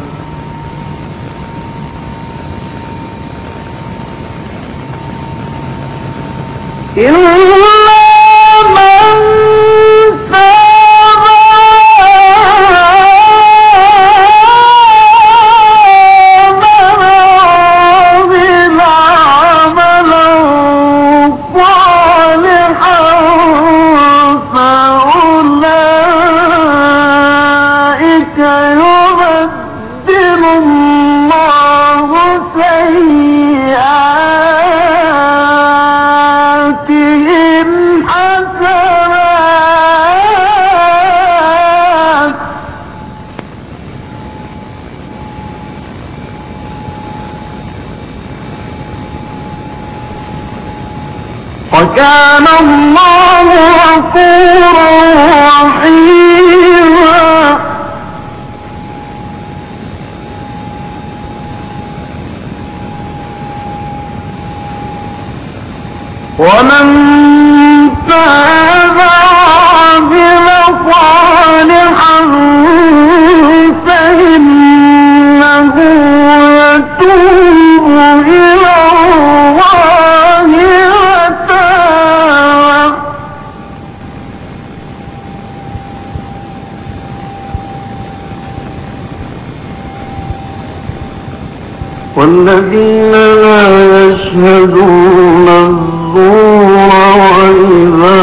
وكان الله غفورا رحيما ومن تاب وعمل صالحا فإنه يتوب إلى الله والذين لا يشهدون الزور وإذا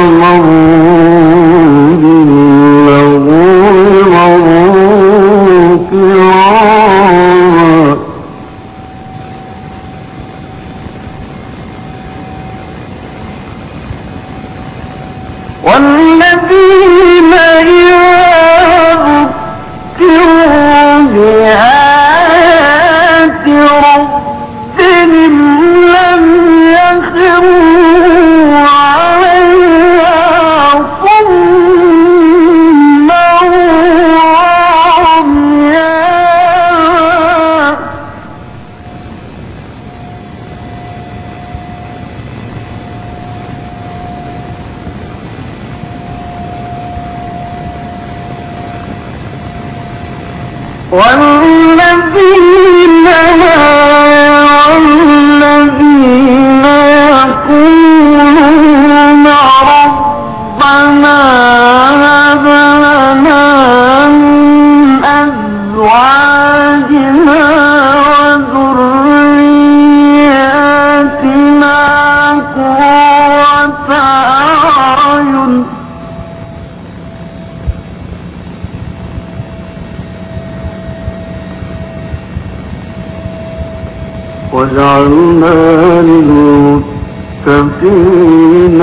مروا باللغو مروا كراما والذين إذا ذكروا بآيات ربهم لم يخروا عليها صما وعميانا والذين والذين يقولون ربنا هب لنا من أزواجنا وجعلنا للمتقين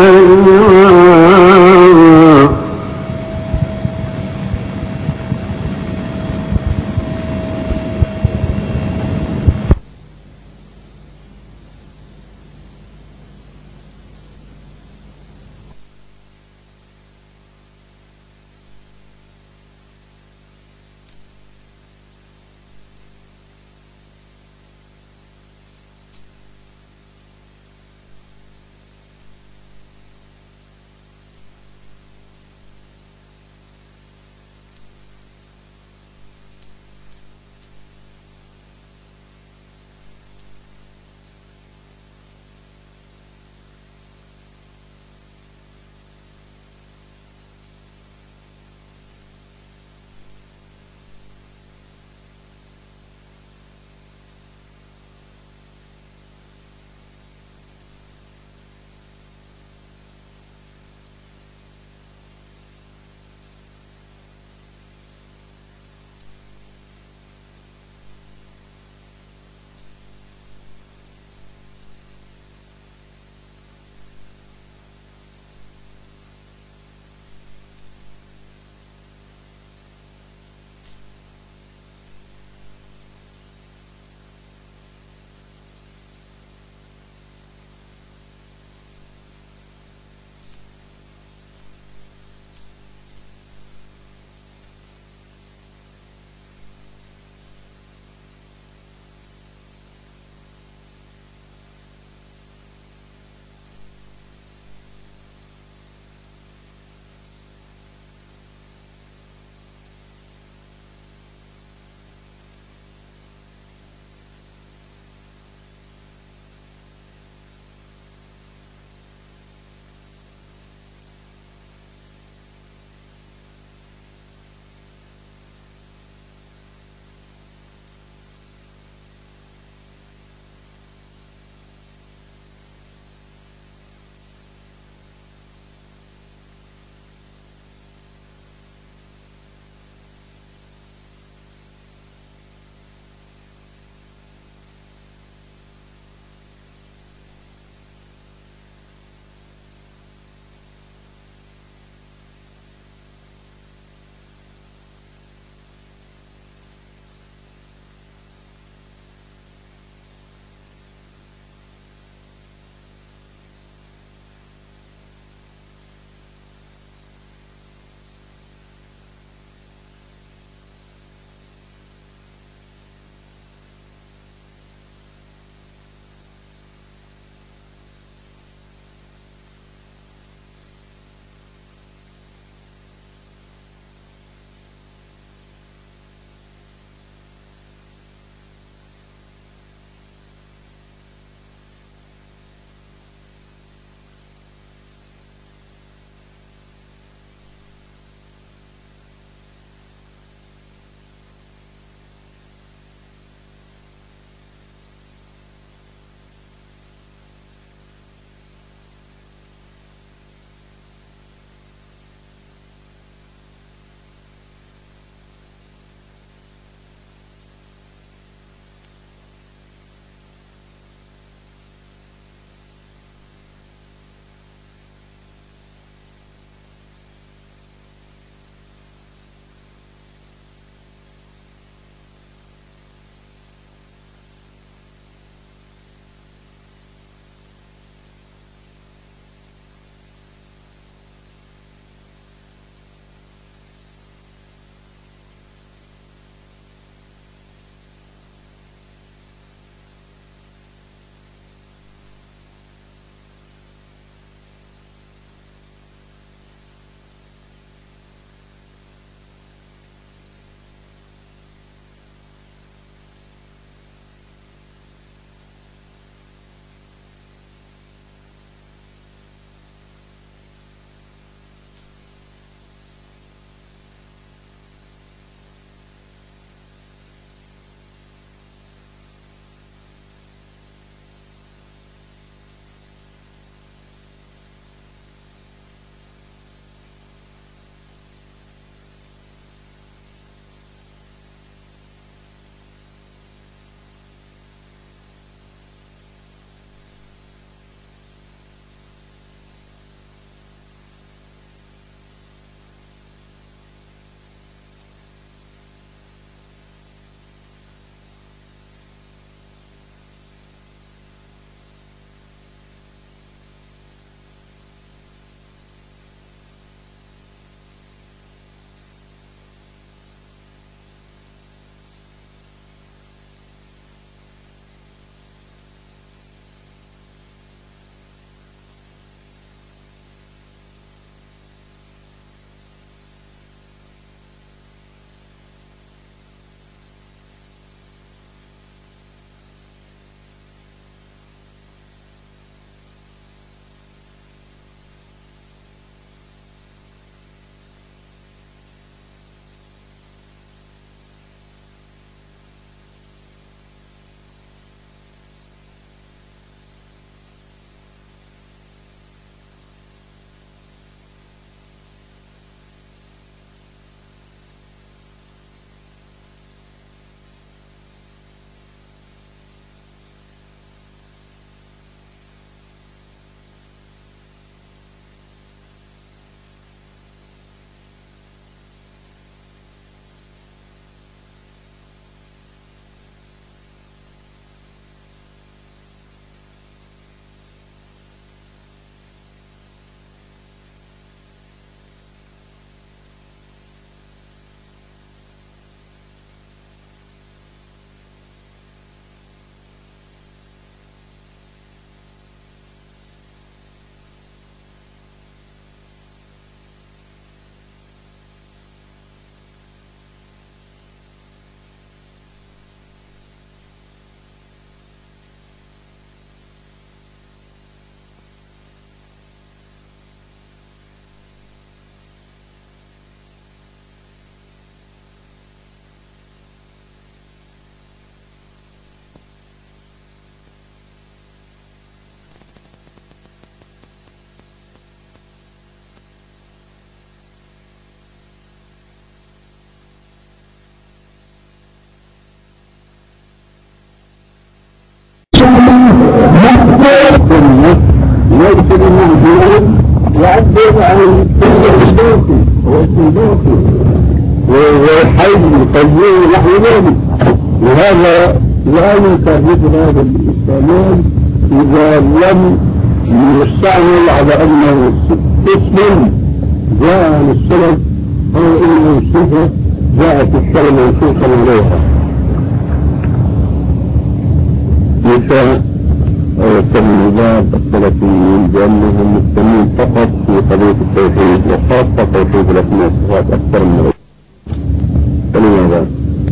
إماما. يعني صندوقي وصندوقي والحي القيوم نحو ذلك. وهذا لا يمكن مثل هذا الاستعمال إذا لم يستعمل على أنه اسم جاء عن السلف أو إنه صفة جاءت الشرع منصوصا عليها. مثل تلميذات السلفيين بأنهم مهتمين فقط في قضية التوحيد وخاصة توحيد الأسماء والصفات أكثر من فلماذا؟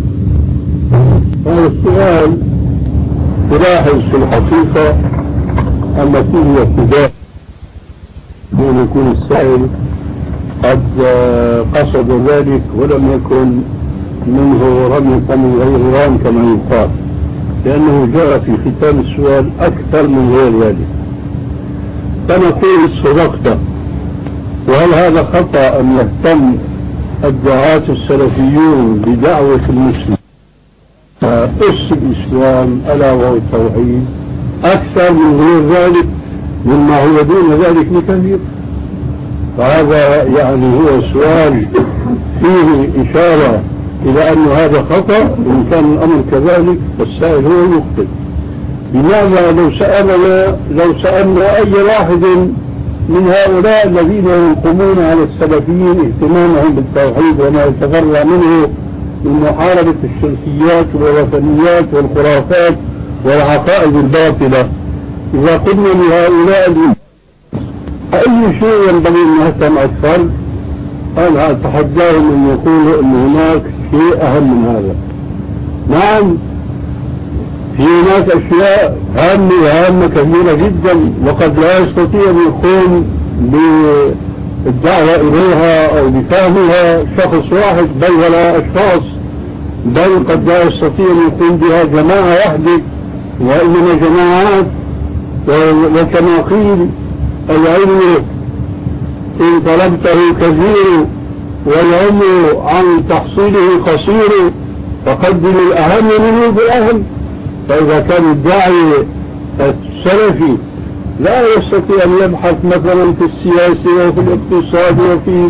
هذا السؤال تلاحظ في الحقيقة التي هي ابتداء أن يكون السائل قد قصد ذلك ولم يكن منه رمي فم غير رام كما يقال، لأنه جاء في ختام السؤال أكثر من غير ذلك. فنقول صدقت. وهل هذا خطأ أن يهتم الدعاة السلفيون بدعوة المسلم أس الإسلام ألا وهو التوحيد أكثر من غير ذلك مما هو دون ذلك بكثير؟ فهذا يعني هو سؤال فيه إشارة إلى أن هذا خطأ. إن كان الأمر كذلك فالسائل هو يخطئ. بماذا لو سألنا أي واحد من هؤلاء الذين يقومون على السلفيين اهتمامهم بالتوحيد وما يتفرع منه من محاربة الشركيات والوثنيات والخرافات والعقائد الباطلة، إذا قلنا لهؤلاء أي شيء ينبغي أن نهتم أكثر؟ أنا أتحداهم أن يقولوا أن هناك شيء أهم من هذا. نعم، في هناك أشياء هامة كثيرة جدا، وقد لا يستطيع أن يقوم بالدعوة إليها أو بفهمها شخص واحد بل ولا أشخاص، بل قد لا يستطيع أن يقوم بها جماعة واحدة، وإنما جماعات. وكما قيل العلم إن طلبته كثير والعمر عن تحصيله قصير فقدم الأهم منه بالأهم. فإذا كان الداعي السلفي لا يستطيع أن يبحث مثلا في السياسة وفي الاقتصاد وفي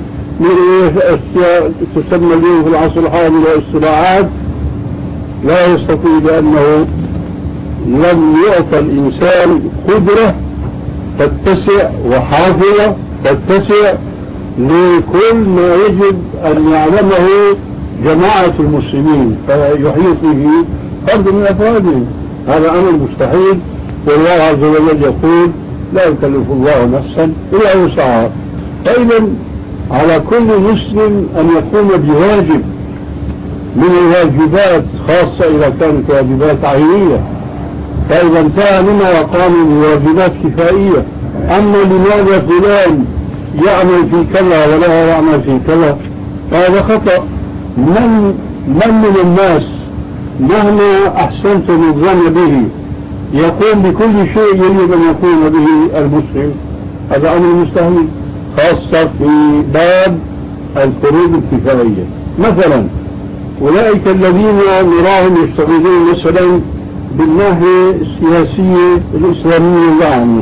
تسمى اليوم في العصر الحالي الاصطلاحات، لا يستطيع لأنه لم يعطى الإنسان قدرة تتسع وحافظة تتسع لكل ما يجب أن يعلمه جماعة المسلمين فيحيط به فرد من أفرادهم. هذا أمر مستحيل، والله عز وجل يقول لا يكلف الله نفسا إلا وسعها. فإذا على كل مسلم أن يقوم بواجب من الواجبات، خاصة إذا كانت واجبات عينية، فإذا انتهى منها وقام بواجبات كفائية. أما لماذا فلان يعمل في كذا ولا يعمل في كذا؟ هذا خطأ. من الناس مهما أحسنتم الظن به يقوم بكل شيء يجب أن يقوم به المسلم؟ هذا أمر مستحيل، خاصة في باب الفروض الكفائية. مثلا أولئك الذين نراهم يشتغلون مثلا بالناحية السياسية الإسلامية العامة،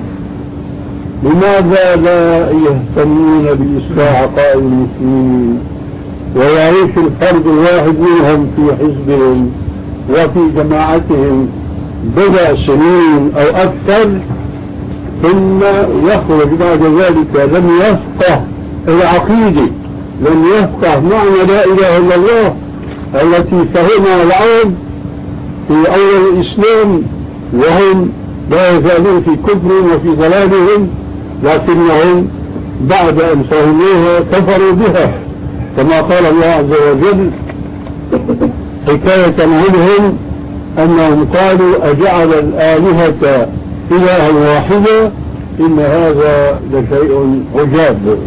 لماذا لا يهتمون بإصلاح عقائد المسلمين ويعيش الفرد الواحد منهم في حزبهم وفي جماعتهم بضع سنين أو أكثر، ثم يخرج بعد ذلك لم يفقه العقيدة، لم يفقه معنى لا إله إلا الله التي فهمها العرب في أول الإسلام وهم لا يزالون في كفرهم وفي ضلالهم، لكنهم بعد أن فهموها كفروا بها، كما قال الله عز وجل حكاية عنهم أنهم قالوا أجعل الآلهة إلها واحدة إن هذا لشيء عجاب.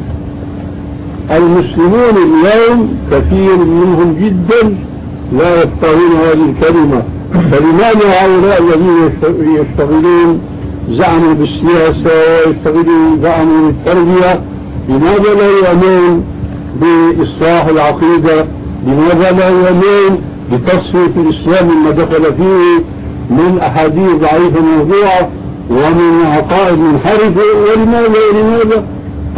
المسلمون اليوم كثير منهم جدا لا يفقهون هذه الكلمة. فلماذا هؤلاء الذين يشتغلون زعموا بالسياسة ويشتغلون زعموا بالتربية، لماذا لا يؤمنون بإصلاح العقيدة؟ لماذا لا يؤمنون بتصفية الإسلام مما دخل فيه من أحاديث ضعيفة موضوعة ومن عقائد منحرفة؟ ولماذا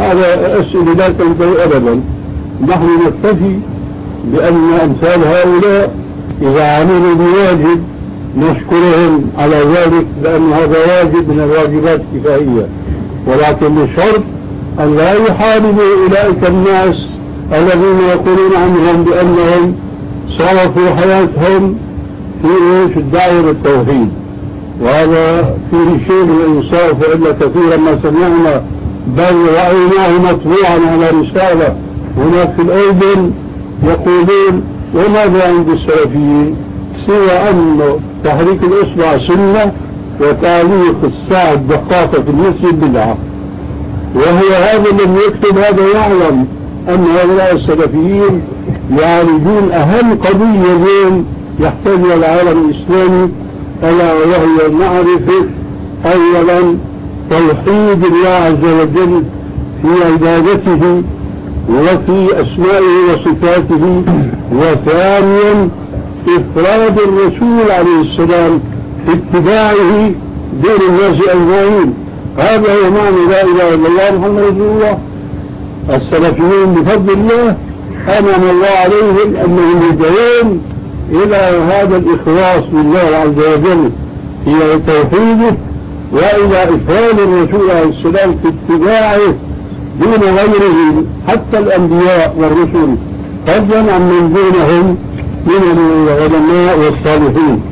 هذا أسئلة لا تنتهي أبدا. نحن نكتفي بأن أمثال هؤلاء إذا عملوا بواجب نشكرهم على ذلك، لأن هذا واجب من الواجبات الكفائية، ولكن بشرط أن لا يحاربوا أولئك الناس الذين يقولون عنهم بأنهم صرفوا حياتهم في الدعوة للتوحيد، وهذا فيه شيء من الإنصاف، وإلا كثيرا ما سمعنا بل رأيناه مطبوعا على رسالة هناك في الأردن يقولون وماذا عند السلفيين سوى أن تحريك الإصبع سنة وتعليق الساعة الدقاقة في المسجد بدعة. وهو هذا الذي يكتب هذا يعلم أن هؤلاء السلفيين يعالجون أهم قضية اليوم يحتاجها العالم الإسلامي، ألا وهي معرفة أولا توحيد الله عز وجل في عبادته وفي أسمائه وصفاته، وثانيا إفراد الرسول عليه السلام في اتباعه دون الناس أجمعين. هذا هو معنى لا إله إلا الله محمد رسول الله. السلفيون بفضل الله أنعم الله عليهم أنهم يدعون إلى هذا الإخلاص لله عز وجل في توحيده، وإلى إفراد الرسول عليه السلام في اتباعه دون غيره، حتى الأنبياء والرسل، فضلا عن من دونهم من العلماء والصالحين.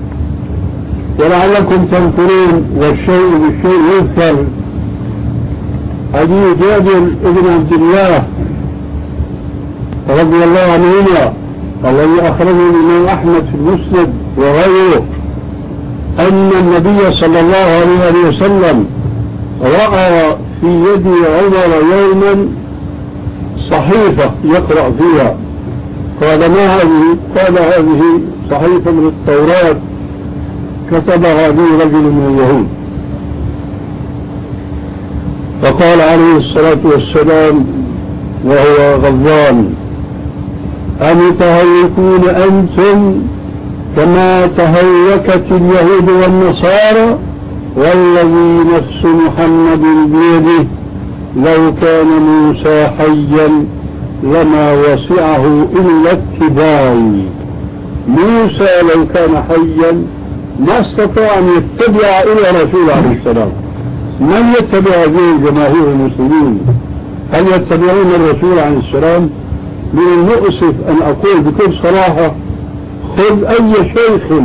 ولعلكم تذكرون والشيء بالشيء يذكر حديث جابر بن عبد الله رضي الله عنهما الذي أخرجه الإمام أحمد في المسند وغيره، أن النبي صلى الله عليه وسلم رأى في يد عمر يوما صحيفة يقرأ فيها، قال ما هذه؟ قال هذه صحيفة من التوراة كتبها به رجل من اليهود. فقال عليه الصلاة والسلام وهو غضبان: أمتهلكون أنتم كما تهلكت اليهود والنصارى؟ والذي نفس محمد بيده لو كان موسى حيا لما وسعه إلا اتباعي. موسى لو كان حيا ما استطاع أن يتبع إلى رسول عليه السلام. من يتبع به جماهير المسلمين؟ هل يتبعون الرسول عليه السلام؟ من المؤسف أن أقول بكل صراحة: خذ أي شيخ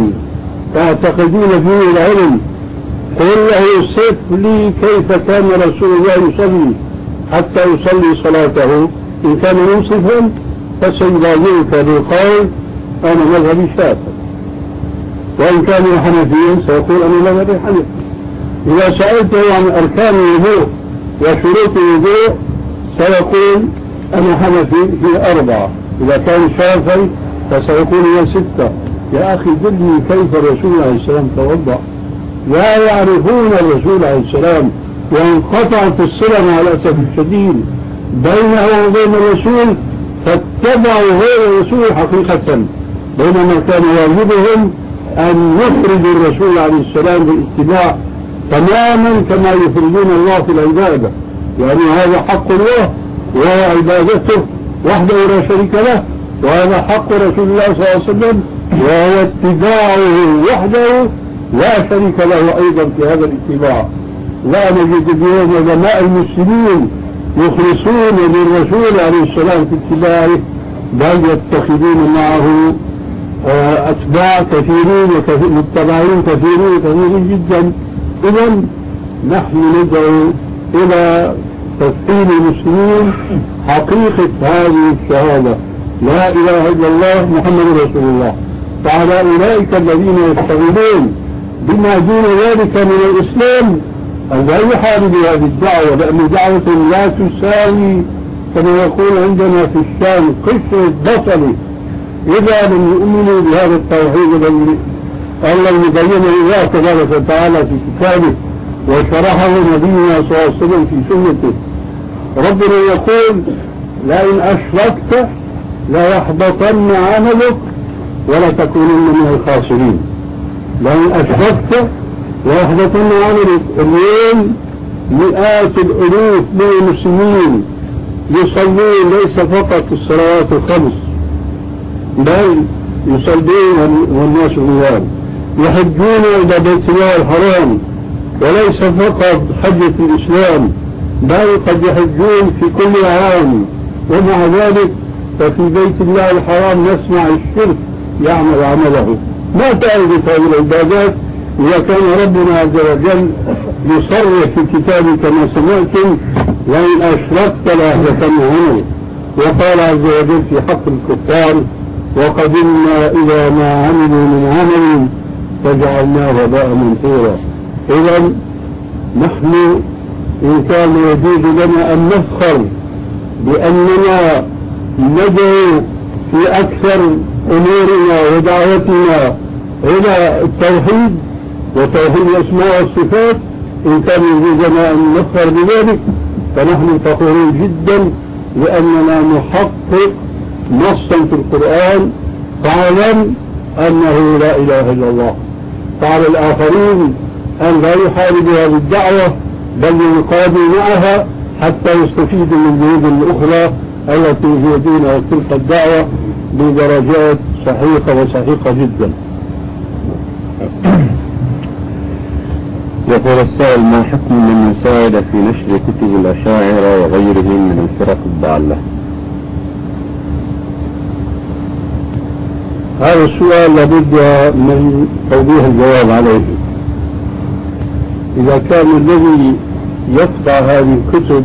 تعتقدون فيه العلم قل له صف لي كيف كان رسول الله يصلي حتى يصلي صلاته، إن كان منصفا فسيبادرك بالقول أنا مذهبي شافعي، وإن كان حنفيا سيقول أنا مذهبي حنفي. إذا سألته عن أركان الوضوء وشروط الوضوء سيقول أنا حنفي في 4، إذا كان شافعي فسيقول هي 6. يا أخي دلني كيف الرسول عليه السلام توضأ. لا يعرفون الرسول عليه السلام، وانقطعت الصلة مع الأسف الشديد بينه وبين الرسول، فاتبعوا غير الرسول حقيقة، بينما كان واجبهم أن يخرجوا الرسول عليه السلام بالاتباع تماما كما يخرجون الله في العبادة، يعني هذا حق الله وهو عبادته وحده لا شريك له، وهذا حق رسول الله صلى الله عليه وسلم وهو اتباعه وحده لا شريك له أيضا في هذا الاتباع. لا نجد اليوم علماء المسلمين يخلصون للرسول عليه السلام في اتباعه، بل يتخذون معه أتباع كثيرين ومتبعين كثيرين جدا. إذا نحن ندعو إلى تفعيل المسلمين حقيقة هذه الشهادة لا إله إلا الله محمد رسول الله. فعلى أولئك الذين يشتغلون بما دون ذلك من الإسلام أن لا يحاربوا هذه الدعوة، لأن دعوة لا تساوي كما يقول عندنا في الشام قشر البصل إذا لم يؤمنوا بهذا التوحيد الذي بينه الله تبارك وتعالى في كتابه وشرحه نبينا صلى الله عليه وسلم في سنته. ربنا يقول: لئن أشركت ليحبطن عملك ولتكونن من الخاسرين. لئن أشركت ليحبطن عملك. اليوم مئات الألوف من المسلمين يصلون ليس فقط الصلوات الخمس، بل يصلون والناس نيام، يحجون إلى بيت الله الحرام، وليس فقط حجة الإسلام بل قد يحجون في كل عام. ومع ذلك ففي بيت الله الحرام نسمع الشرك يعمل عمله. ما تعرف هذه العبادات إذا كان ربنا عز وجل يصرح في كتابه كما سمعتم: وإن أشركت لأحبطن. وقال عز وجل في حق الكفار: وقدمنا إلى ما عملوا من عمل فجعلناه هباء منثورا. إذا نحن إن كان يجوز لنا أن نفخر بأننا ندعو في أكثر أمورنا ودعوتنا إلى التوحيد وتوحيد الأسماء والصفات، إن كان يجوز لنا أن نفخر بذلك فنحن فخورين جدا لأننا نحقق نصا في القرآن: فاعلم أنه لا إله إلا الله. فعلى الآخرين أن لا يحاربوا هذه الدعوة بل يقابلوا معها حتى يستفيدوا من الجهود الأخرى التي هي دون تلك الدعوة بدرجات صحيحة وصحيحة جدا. يقول السائل: ما حكم من يساعد في نشر كتب الأشاعرة وغيرهم من الفرق الضالة؟ هذا السؤال لابد من توضيح الجواب عليه. إذا كان الذي يطبع هذه الكتب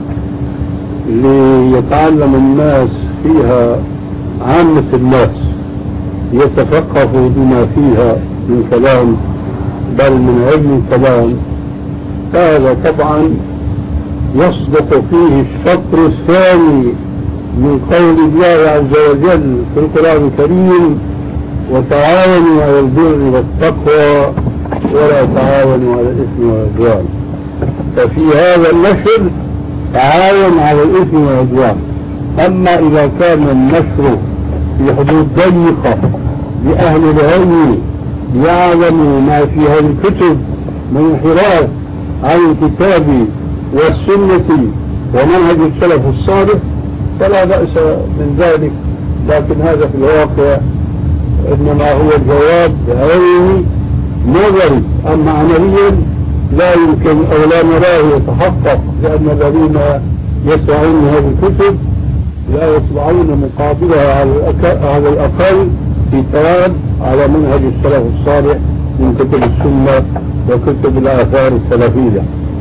ليتعلم الناس فيها عامة الناس يتفقهوا بما فيها من كلام بل من علم الكلام، هذا طبعا يصدق فيه الشطر الثاني من قول الله عز وجل في القرآن الكريم: وتعاونوا على البر والتقوى ولا تعاونوا على الإثم والعدوان. ففي هذا النشر تعاون على الإثم والعدوان. أما إذا كان النشر في حدود ضيقة لأهل العلم يعلموا ما في هذه الكتب من انحراف عن الكتاب والسنة ومنهج السلف الصالح فلا بأس من ذلك، لكن هذا في الواقع إنما هو الجواب علمي نظري. أما عمليا لا يمكن أو لا نراه يتحقق، لأن الذين يسعون هذه الكتب لا يطبعون مقابلها على الأقل في تراب على منهج السلف الصالح من كتب السنة وكتب الآثار السلفية.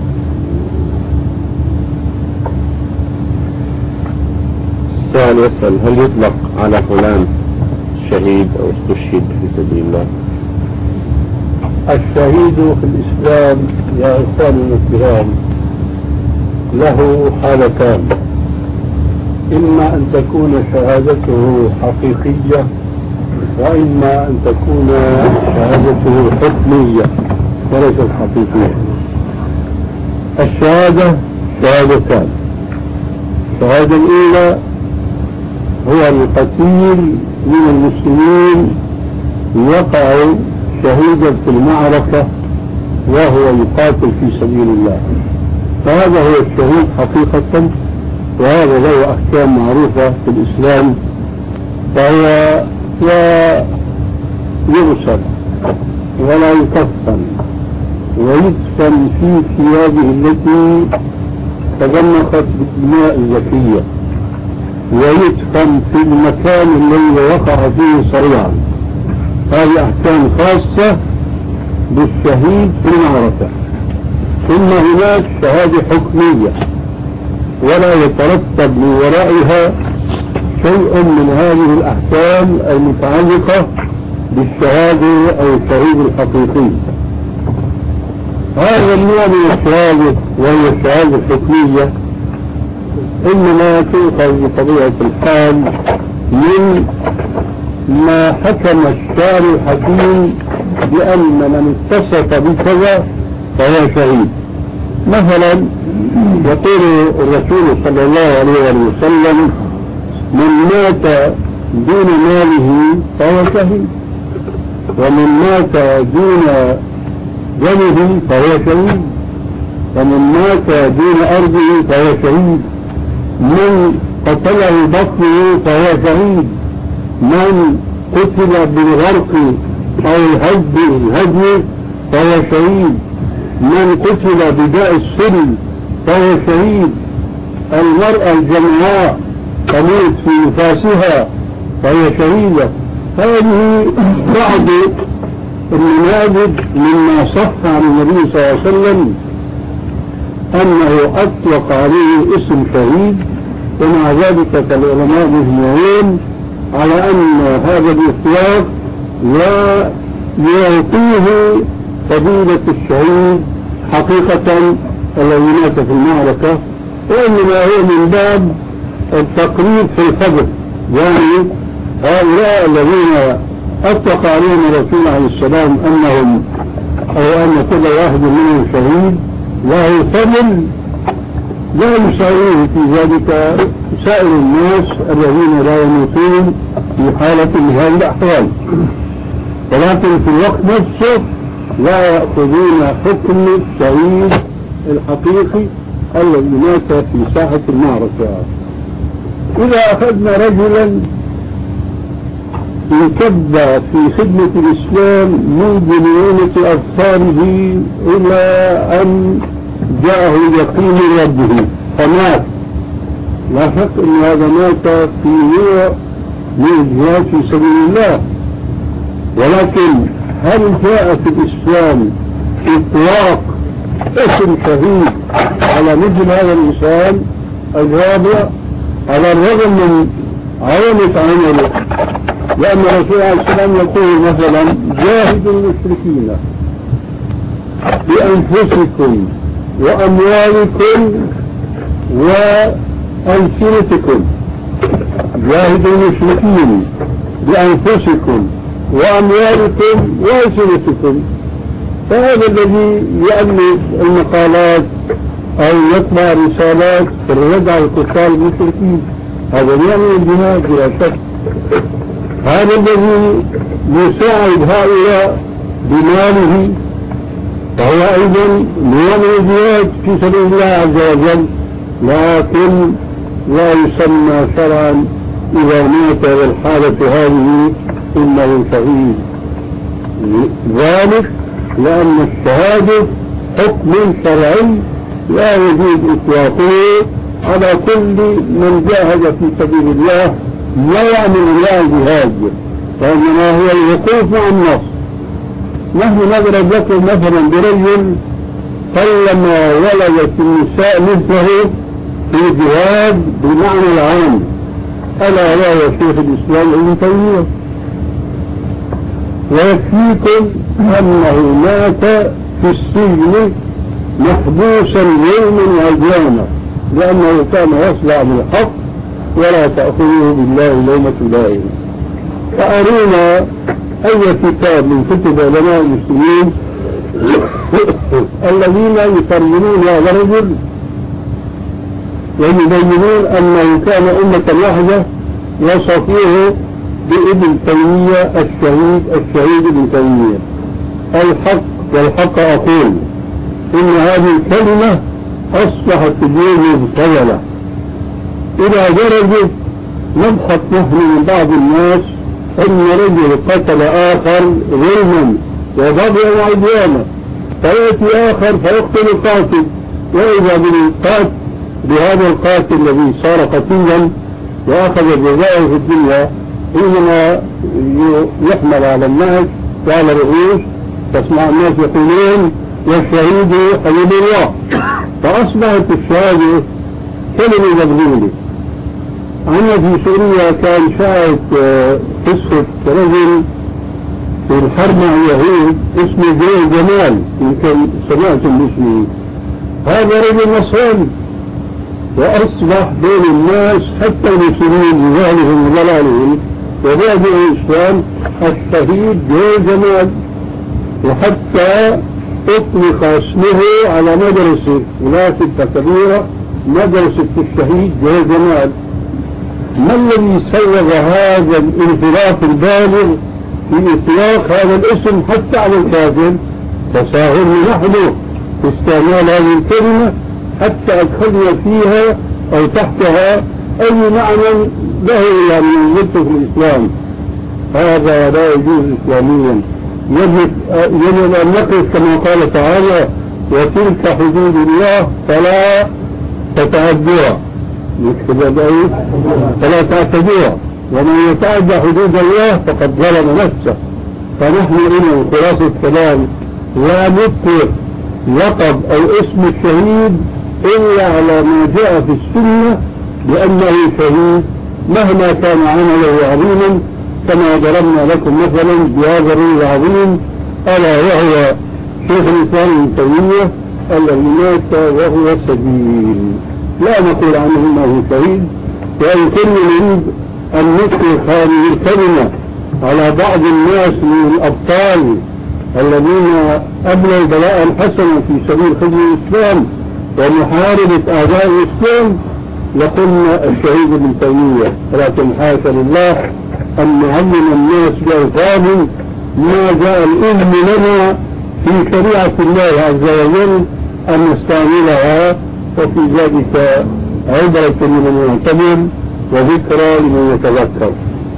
السائل يسأل: هل يطلق على فلان شهيد أو استشهد في سبيل الله؟ الشهيد في الإسلام يا إخواننا الكرام له حالتان: إما أن تكون شهادته حقيقية، وإما أن تكون شهادته حكمية وليست حقيقية. الشهادة شهادتان: الشهادة الأولى هو القتيل من المسلمين يقع شهيدا في المعركة وهو يقاتل في سبيل الله، فهذا هو الشهيد حقيقة، وهذا له أحكام معروفة في الإسلام، فهو يغسل ولا يكفن ويدفن في ثيابه التي تضمخت بالدماء الزكية، ويدفن في المكان الذي وقع فيه صريعا. هذه أحكام خاصة بالشهيد في المعركة. ثم هناك شهادة حكمية ولا يترتب من ورائها شيء من هذه الأحكام المتعلقة بالشهادة أو الشهيد الحقيقي. هذا النوع من الشهادة وهي الشهادة الحكمية إنما تؤخذ بطبيعة الحال من ما حكم الشارع الحكيم بأن من اتصف بكذا فهو شهيد. مثلا يقول الرسول صلى الله عليه وسلم: من مات دون ماله فهو شهيد، ومن مات دون دمه فهو شهيد. ومن مات دون أرضه فهو شهيد، من قتله بطنه فهو شهيد، من قتل بالغرق أو الهدي فهو شهيد، من قتل بداء السل فهو شهيد، المرأة الجمعاء تموت في نفاسها فهي شهيدة. هذه بعض النماذج مما صح عن النبي صلى الله عليه وسلم أنه أطلق عليه اسم شهيد، ومع ذلك فالعلماء مجمعون على أن هذا الإطلاق لا يعطيه فضيلة الشهيد حقيقة الذي مات في المعركة، وإنما هو من باب التقريب في الفضل. يعني هؤلاء الذين أطلق عليهم الرسول عليه السلام أنهم أو أن كل واحد منهم شهيد له فضل لا يساويه في ذلك سائر الناس الذين لا يموتون في حالة من هذه الأحوال، ولكن في الوقت نفسه لا يأخذون حكم الشهيد الحقيقي الذي مات في ساحة المعركة. إذا أخذنا رجلا انكب في خدمة الإسلام منذ ليلة أظفاره إلى أن جاءه اليقين من ربه فمات، لا شك أن هذا مات في نوع من الجهاد في سبيل الله، ولكن هل جاء في الإسلام إطلاق اسم شهيد على مثل هذا الإنسان؟ الجواب لا، على الرغم من عظمة عمله، لأن الرسول عليه السلام يقول مثلا جاهدوا المشركين بأنفسكم وأموالكم وألسنتكم، جاهدوا المشركين بأنفسكم وأموالكم وألسنتكم. فهذا الذي يألف المقالات أو يطبع رسالات في الرد على الكفار المشركين هذا يعمل الجهاد بلا شك. هذا الذي يساعد هؤلاء بماله فهو أيضا يعمل الجهاد في سبيل الله عز وجل، لكن لا يسمى شرعا إذا مات والحالة هذه إنه شهيد. ذلك لأن الشهادة حكم شرعي لا يجوز إطلاقه على كل من جاهد في سبيل الله لا يعمل الله الجهاد، وإنما هو الوقوف مع النص. نحن نضرب لكم مثلا برجل طالما ولدت النساء مثله في الجهاد بمعنى العام، ألا وهو شيخ الإسلام ابن تيمية، ويكفيكم أنه مات في السجن محبوسا يوما وعدوانا لأنه كان يصلع بالحق ولا تأخذه بالله لومة لائم. فأرينا أي كتاب من كتب علماء المسلمين الذين يقررون هذا الرجل ويبينون أنه كان أمة واحدة وصفوه بابن تيمية الشهيد ابن تيمية. الحق والحق أقول إن هذه الكلمة أصبحت اليوم مبتذلة إلى درجة نبحث نحن من بعض الناس أن رجل قتل آخر ظلما وضبعا وعدوانا، فيأتي آخر فيقتل القاتل، وإذا بالقاتل بهذا القاتل الذي صار قتيلا وأخذ جزاءه في الدنيا حينما يحمل على الناس وعلى الرؤوس تسمع الناس يقولون والشهيد حبيب الله، فأصبحت الشهادة كلمة مبذولة. عندنا في سوريا كان شاهد قصة رجل في الحرب مع اليهود اسمه جلال جمال، يمكن سمعتم باسمه. هذا رجل نصراني وأصبح بين الناس حتى المسلمين بجهلهم وضلالهم وبعد الإسلام الشهيد جلال جمال، وحتى اطلق اسمه على مدرسة ولكن كبيرة مدرسة الشهيد جلال جمال. ما الذي سوغ هذا الانحراف البالغ في إطلاق هذا الاسم حتى على الكافر؟ تساهل نحن في استعمال هذه الكلمة حتى أدخلنا فيها أو تحتها أي معنى له يعني يوجده في الإسلام. هذا لا يجوز إسلاميا. يجب أن نقف كما قال تعالى وتلك حدود الله فلا تتعدوها، فلا تعتدوها، ومن يتعدى حدود الله فقد ظلم نفسه. فنحن إلى خلاصة الكلام لا نذكر لقب أو اسم الشهيد إلا على ما جاء في السنة بأنه شهيد مهما كان عمله عظيما، كما ضربنا لكم مثلا بهذا الرجل العظيم ألا وهو شيخ الإسلام ابن تيمية الذي مات وهو سجين. لا نقول عنه انه شهيد، وان كنا نريد ان نطلق هذه الكلمة على بعض الناس من الابطال الذين ابلوا بلاء حسنا في سبيل خدمة الاسلام ومحاربة اعداء الاسلام لقلنا الشهيد ابن تيمية، ولكن حاشا لله ان نعلم الناس بألفاظ ما جاء الإذن لنا في شريعة الله عز وجل أن نستعملها، وفي ذلك عبرة لمن يعتبر وذكرى لمن يتذكر.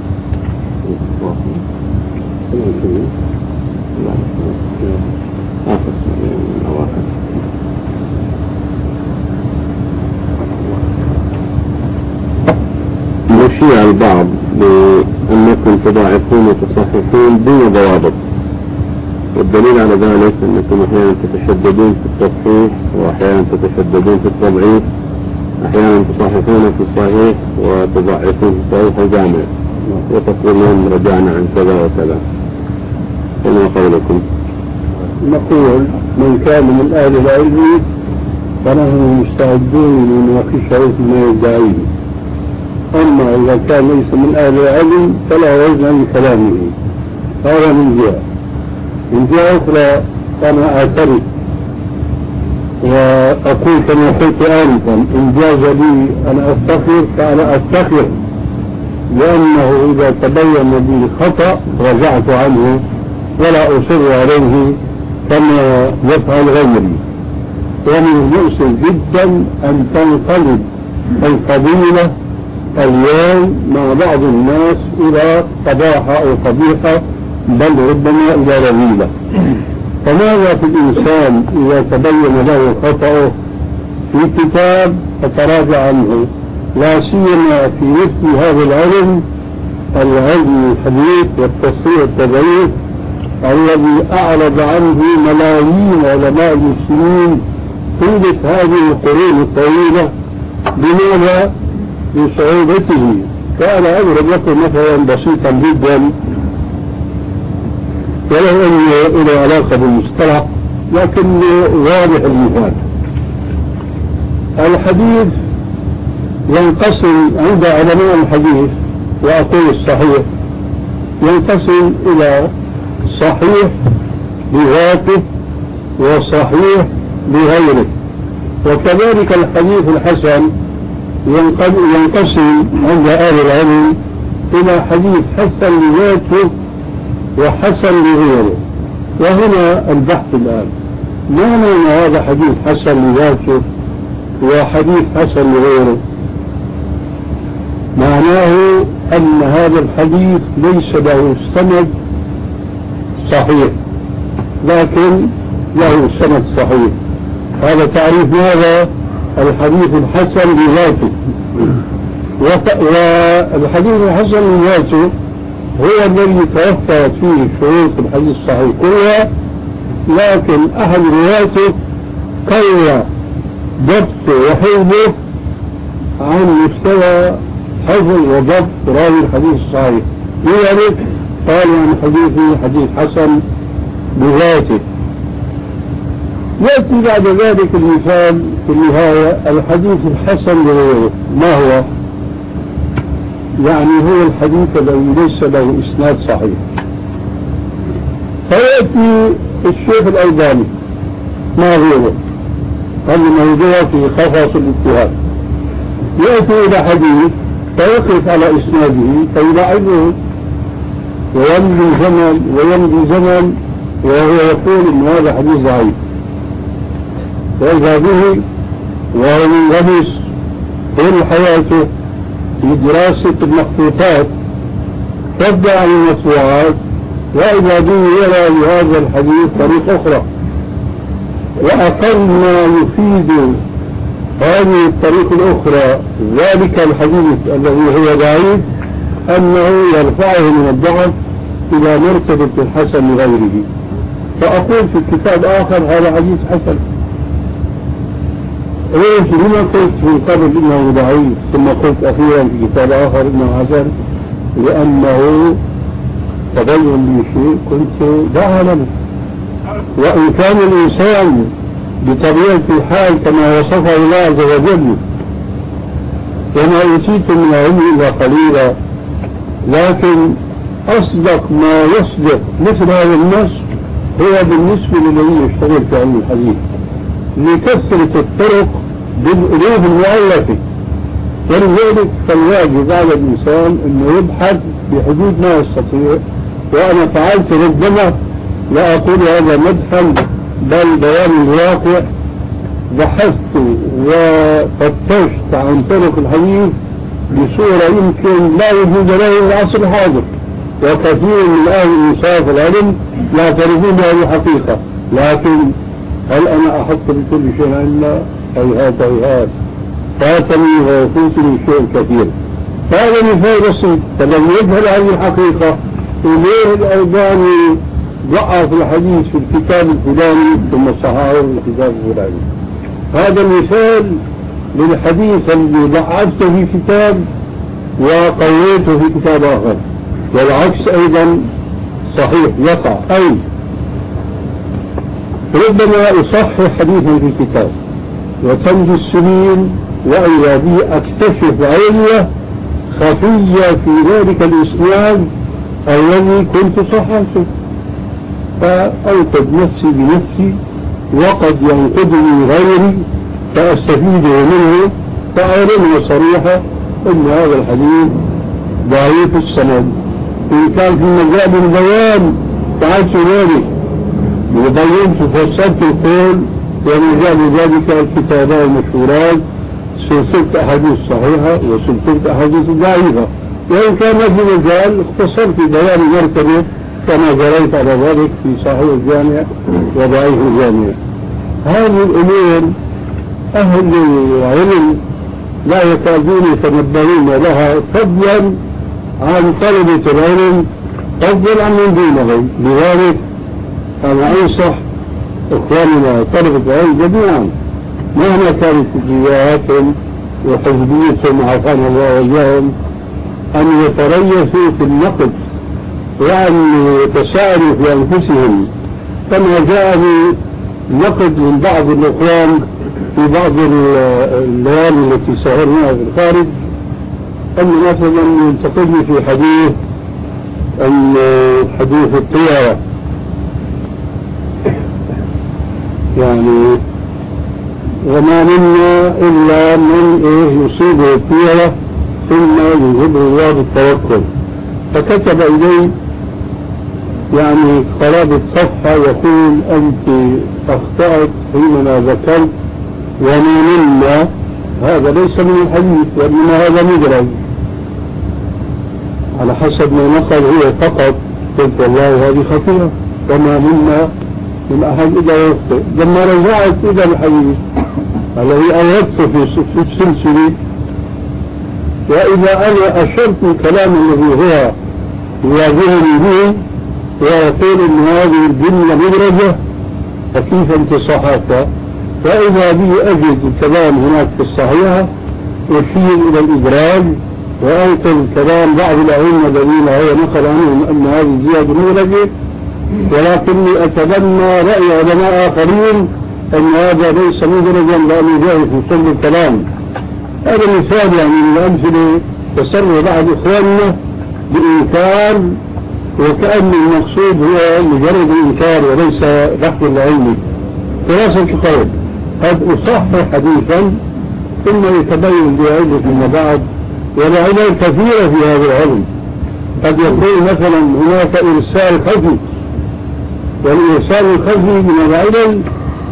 يشيع البعض بأنكم تضاعفون وتصححون دون ضوابط، والدليل على ذلك أنكم أحيانا تتشددون في التصحيح وأحيانا تتشددون في التضعيف، أحيانا تصححون في الصحيح وتضعفون في الصحيح الجامع، وتقولون رجعنا عن كذا وكذا. فما قولكم؟ نقول من كان من أهل العلم فنحن مستعدون لنناقشه فيما يدعيه، أما إذا كان ليس من أهل العلم فلا وزن لكلامه. هذا من جهة. من جهة أخرى أنا أعترف وأقول كما قلت آنفا إن جاز لي أن أفتخر فأنا أفتخر، لأنه إذا تبين لي خطأ رجعت عنه ولا أصر عليه كما يفعل غيري. ومن المؤسف جدا أن تنقلب القضية اليوم مع بعض الناس إلى قباحة أو قبيحة، بل ربما إلى رذيلة. فماذا في الإنسان إذا تبين له خطأه في كتاب فتراجع عنه، لا سيما في مثل هذا العلم الحديث والتصحيح والتضعيف الذي أعرض عنه ملايين علماء المسلمين طيلة هذه القرون الطويلة. لماذا؟ بصعوبته. فأنا أضرب لكم مثلا بسيطا جدا ولو أنه له علاقة بالمصطلح لكن واضح المثال. الحديث ينقسم عند علماء الحديث، وأقول الصحيح، ينقسم إلى صحيح بذاته وصحيح بغيره. وكذلك الحديث الحسن ينقسم عند أهل العلم إلى حديث حسن لذاته وحسن لغيره. وهنا البحث الآن، ما معنى هذا حديث حسن لذاته وحديث حسن لغيره؟ معناه أن هذا الحديث ليس له سند صحيح لكن له سند صحيح. هذا تعريف ماذا؟ الحديث الحسن لذاته. والحديث الحسن لذاته هو الذي توفرت فيه شروط الحديث الصحيح كلها، لكن أحد روايته قوى ضبط وحفظه عن مستوى حفظ وضبط راوي الحديث الصحيح، لذلك قال عن حديثه حديث حسن بذاته. يأتي بعد ذلك المثال في النهاية الحديث الحسن لغيره. ما هو؟ يعني هو الحديث الذي ليس له إسناد صحيح. فيأتي الشيخ الألباني ما غيره هذا موضوع في قفص الاجتهاد، يأتي إلى حديث فيقف على إسناده فيضعفه ويمضي زمن وهو يقول إن هذا حديث ضعيف. وإذا به وهو منغمس طول حياته في دراسة المخطوطات تبدأ عن المطبوعات، وإذا به يرى لهذا الحديث طريق أخرى. وأقل ما يفيد هذه الطريق الأخرى ذلك الحديث الذي هو ضعيف أنه يرفعه من الضعف إلى مرتبة الحسن لغيره. فأقول في كتاب آخر هذا حديث حسن، ليش لما قلت من قبل إنه ضعيف ثم قلت أخيرا في كتاب آخر إنه حسن؟ لأنه تبين لي شيء كنت لا أعلمه. وإن كان الإنسان بطبيعة الحال كما وصفه الله عز وجل وما أوتيت من العلم إلا قليلا، لكن أصدق ما يصدق مثل هذا النص هو بالنسبة للذي يشتغل في علم الحديث لكثرة الطرق بالألوف المؤلفة. ولذلك فالواجب على الإنسان أنه يبحث بحدود ما يستطيع. وأنا فعلت ربما لا أقول هذا مدحا بل بيان الواقع، بحثت وفتشت عن طرق الحديث بصورة يمكن لا وجود له في العصر الحاضر، وكثير من أهل الإنصاف والعلم لا يعترفون بهذه الحقيقة. لكن هل أنا أحط بكل شيء إلا هيهات هيهات فاتني ويفوتني شيء كثير. هذا مثال بسيط. فلم يجهل هذه الحقيقة وليه الألباني ضعف الحديث في الكتاب الفلاني ثم صححه في الكتاب الفلاني. هذا مثال للحديث الذي ضعفته في كتاب وقويته في كتاب آخر، والعكس أيضا صحيح يقع. أي ربما يصحح حديثا في كتاب وتمضي السنين وإذا به أكتشف علة خفية في ذلك الإسناد الذي كنت صححته، فأوقد نفسي بنفسي وقد ينقذني غيري فأستفيد منه، فأعلم صريحة أن هذا الحديث ضعيف السند. إن كان في مجال البيان فعلت ذلك وبينت فسرت القول، ومجال ذلك الكتابات المشهورات سلسلة أحاديث صحيحة وسلسلة أحاديث ضعيفة. وإن كان في مجال اختصرت بيان مرتبة كما جريت على ذلك في صحيح الجامع وضعيف الجامع. هذه الأمور أهل العلم لا يكادون يتنبهون لها فضلا عن طلبة العلم فضلا عن من دونهم. لذلك أنا أنصح إخواننا طلبة العلم جميعا مهما كانت اتجاهاتهم وحزبيتهم عافانا الله وإياهم أن يتريثوا في النقد وأن يتساءلوا في أنفسهم، كما جاء نقد من بعض الإخوان في بعض الليالي التي سهرناها في الخارج أن مثلا ينتقدني في حديث الطيرة، يعني وما منا إلا من يصيبه الطيرة ثم يجبه الله بالتوكل. فكتب إليه يعني قرابة صفحة يقول أنت أخطأت حينما ذكرت وما منا، هذا ليس من الحديث وإنما هذا مدرج على حسب ما نقل هو فقط. قلت والله هذه خطيرة وما منا من أحد إذا يخطئ. لما رجعت إلى الحديث الذي أوردته في السلسلة وإذا أنا أشرت الكلام الذي هو يواجهني به ويقول إن هذه الجملة مدرجة فكيف انت صححتها؟ فإذا بي أجد الكلام هناك في الصحيحة أشير إلى الإدراج وأنقل كلام بعض الأئمة الذين هو نقل عنهم أن هذه زيادة مدرجة، ولكني أتبنى رأي علماء آخرين أن هذا ليس مدرجا لأنه جاء في كل الكلام. هذا مثال يعني من الأمثلة تسر بعض إخواننا بإنكار وكأن المقصود هو مجرد إنكار وليس بحث العلمي. خلاصة القول قد أصحح حديثا ثم يتبين بعلة فيما بعد، والعلل كثيرة في هذا العلم. قد يقول مثلا هناك إرسال خفي، والإرسال الخفي من العلل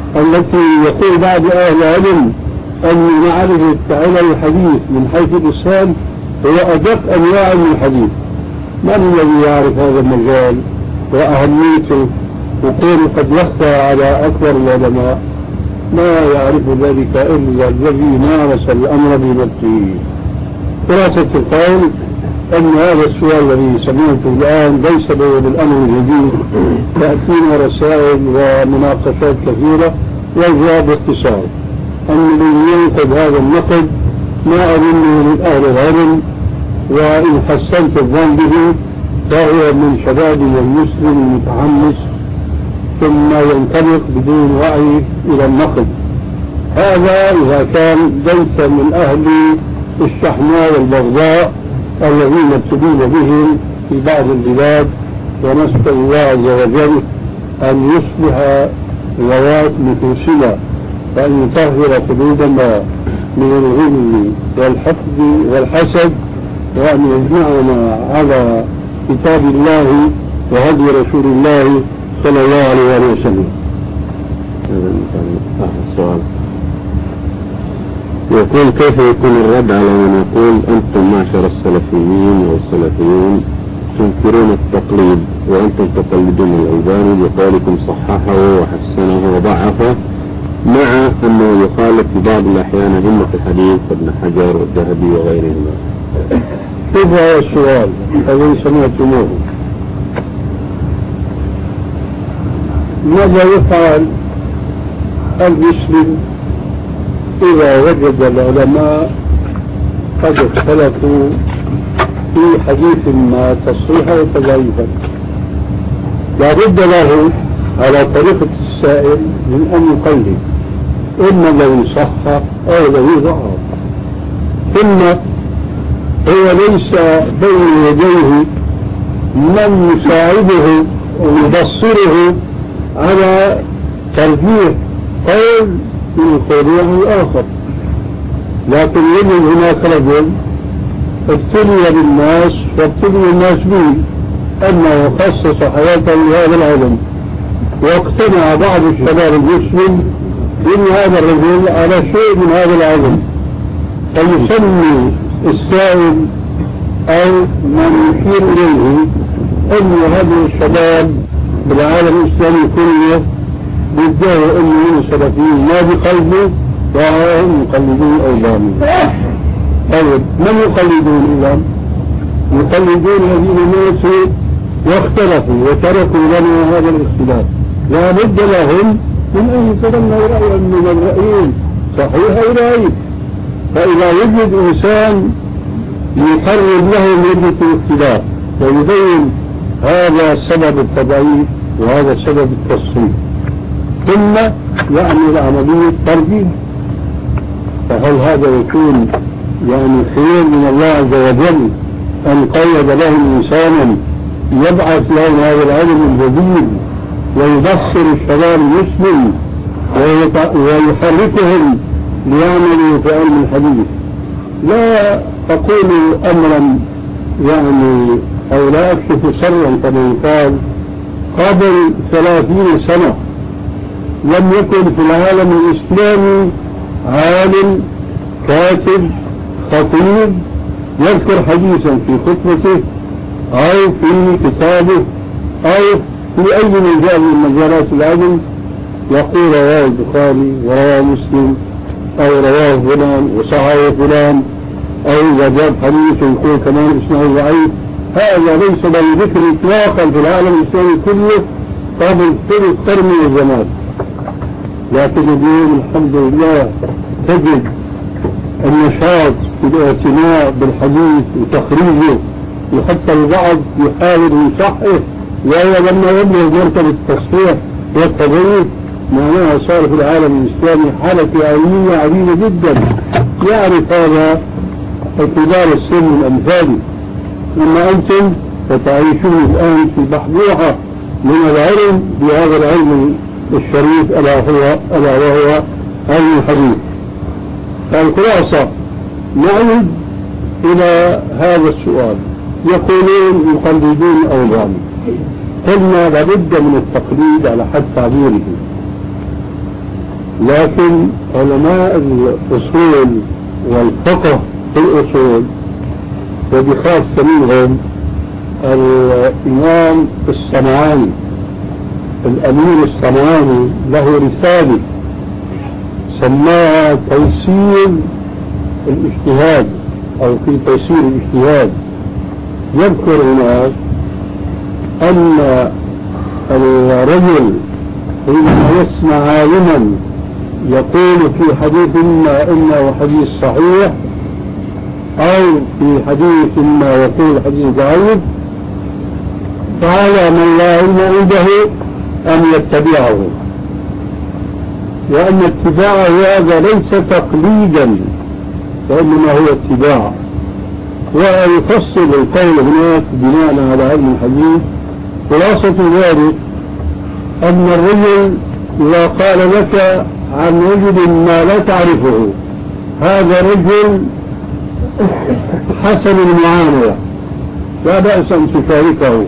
التي يقول بعض أهل العلم أن معرفة علم الحديث من حيث الإسلام هو أدق أنواع من الحديث. من الذي يعرف هذا المجال وأهميته وقول قد يخفى على أكبر العلماء؟ ما يعرف ذلك إلا الذي مارس الأمر بنفسه. خلاصة القول أن هذا السؤال الذي سمعته الآن ليس بالأمر الجديد، تأتينا رسائل ومناقشات كثيرة، والجواب باختصار أن الذي ينقد هذا النقد ما أظنه من أهل العلم، وإن حسنت الظن به فهو من شبابنا المسلم المتحمس ثم ينطلق بدون وعي إلى النقد. هذا إذا كان ليس من أهل الشحناء والبغضاء الذين ابتلين بهم في بعض البلاد، ونسأل الله عز وجل أن يصلح غواية نفوسنا وأن يطهر قلوبنا من الغل والحقد والحسد، وأن يجمعنا على كتاب الله وهدي رسول الله صلى الله عليه وسلم. السؤال يقول: كيف يكون الرد على من يقول أنتم معشر السلفيين والسلفيون تنكرون التقليد وأنتم تقلدون الألباني بقولكم صححه وحسنه وضعفه، مع أنه يخالف في بعض الأحيان أئمة الحديث ابن حجر والذهبي وغيرهما؟ كيف هذا السؤال الذي سمعتموه؟ ماذا يفعل المسلم إذا وجد العلماء قد اختلفوا في حديث ما تصحيحا وتضعيفا؟ لا بد له على طريقة السائل من أن يقلد إما الذي صح أو الذي ضعف، ثم هو ليس بين يديه من يساعده ويبصره على ترجيح قول من القول الآخر، لكن يجد هناك رجل ابتلي بالناس وابتلي الناس به أنه خصص حياته لهذا العلم، واقتنع بعض الشباب المسلم بأن هذا الرجل على شيء من هذا العلم، فيسمي السائل أو من يشير إليه أن هذه الشباب بالعالم الإسلامي كله بيدعوا أنهم سلفيين ما بقلبه وهم يقلدون أولادهم. طيب من يقلدون الإسلام؟ يقلدون الذين ماتوا واختلفوا وتركوا لنا هذا الاختلاف. لا بد لهم من أن يتبنوا رأيا من الرأيين صحيح أو ضعيف. فإذا يوجد إنسان يقرر له مدة الاختلاف ويبين هذا سبب التضعيف وهذا سبب التصحيح، ثم يعمل عملية ترجيح، فهل هذا يكون يعني خير من الله عز وجل أن قيد لهم إنسانا يبعث لهم هذا العلم الجديد ويبصر الشباب المسلم ويحركهم ليعملوا في علم الحديث؟ لا أقول أمرا يعني أو لا أكشف سرا كما يقال. قبل 30 سنة لم يكن في العالم الإسلامي عالم كاتب خطيب يذكر حديثا في خطبته أو في كتابه أو في أي مجال من مجالات العلم يقول رواه البخاري ورواه مسلم أو رواه فلان وصححه فلان، أو إذا جاب حديث يقول كمان اسمه ضعيف. هذا ليس له ذكر إطلاقا في العالم الإسلامي كله قبل 3 قرن من الزمان. لكن اليوم الحمد لله تجد النشاط في الاعتناء بالحديث وتخريجه، وحتى البعض يحاول يصحح، وهو لما يبلغ مرتبة التصحيح والتضعيف معناها صار في العالم الإسلامي حالة علمية عديدة جدا. يعرف هذا كبار السن من أمثالي، أما أنتم فتعيشون الآن في بحبوحة من العلم بهذا العلم الشريف ألا وهو علم الحديث. فالخلاصة نعود إلى هذا السؤال. يقولون يقلدون أولادهم، قلنا لابد من التقليد على حد تعبيره، لكن علماء الأصول والفقه في الأصول وبخاصة منهم الإمام الصنعاني الأمير الصنعاني له رسالة سماها تيسير الاجتهاد أو في تيسير الاجتهاد. يذكر هناك أن الرجل حينما يسمع عالما يقول في حديث ما إنه حديث صحيح أو في حديث ما يقول حديث ضعيف، فهذا من لا علم عنده أن يتبعه، وأن اتباعه هذا ليس تقليدا وإنما هو اتباع. ويفصل القول هناك بناء على علم الحديث. خلاصة ذلك أن الرجل إذا قال لك عن رجل ما لا تعرفه هذا رجل حسن المعاملة لا بأس أن تشاركه،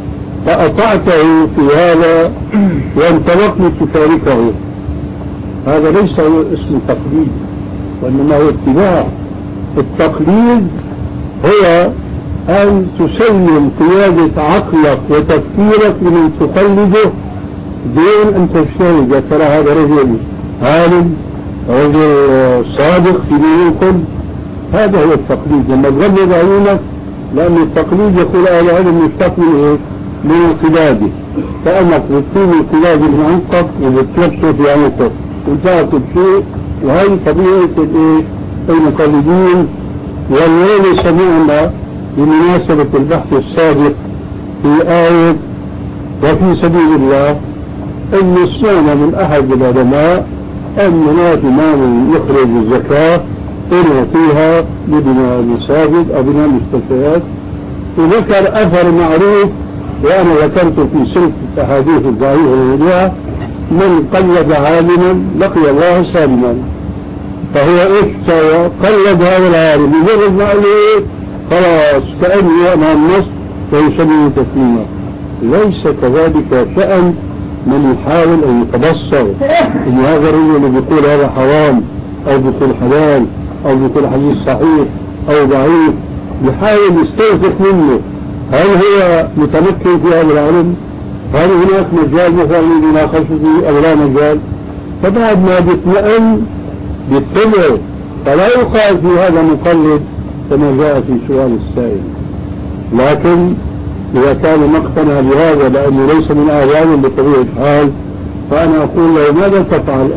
فأطعته في هذا وانطلقت لتشاركه، هذا ليس اسم تقليد وإنما هو اتباع. التقليد هو أن تسلم قيادة عقلك وتفكيرك لمن تقلده دون أن تجتهد. ترى هذا رجل عالم رجل صادق في دينكم، هذا هو التقليد. لما تغمض عيونك، لأن التقليد يقول أهل العلم يشتق من إيه؟ من القلادة، فأنك بتكون القلادة من عنقك وبتلبسه في عنقك وتأخذ شيء، وهي طبيعة المقلدين. واليوم سمعنا بمناسبة البحث السابق في آية وفي سبيل الله أن سمعنا من أحد العلماء أن هناك مال يخرج الزكاة فيها لبناء المساجد أو بناء المستشفيات، وذكر أثر معروف وأنا ذكرت في سلسلة الأحاديث الضعيفة الموضوعة: من قلد عالما لقي الله سالما. فهو قلد هذا العالم مجرد ما قال له خلاص كأنه أمام النص ويسلم تسليما. ليس كذلك شأن من يحاول أن يتبصر إن هذا الرجل اللي بيقول هذا حرام أو بيقول حلال أو بيقول حديث صحيح أو ضعيف، يحاول يستوثق منه هل هو متمكن في هذا العلم؟ هل هناك مجال مثلا لمناقشته أو لا مجال؟ فبعد ما بيطمئن بيتبعه، فلا يقال في هذا مقلد كما جاء في سؤال السائل. لكن إذا كان مقتنع بهذا لأنه ليس من أعلام بطبيعة الحال، فأنا أقول له ماذا تفعل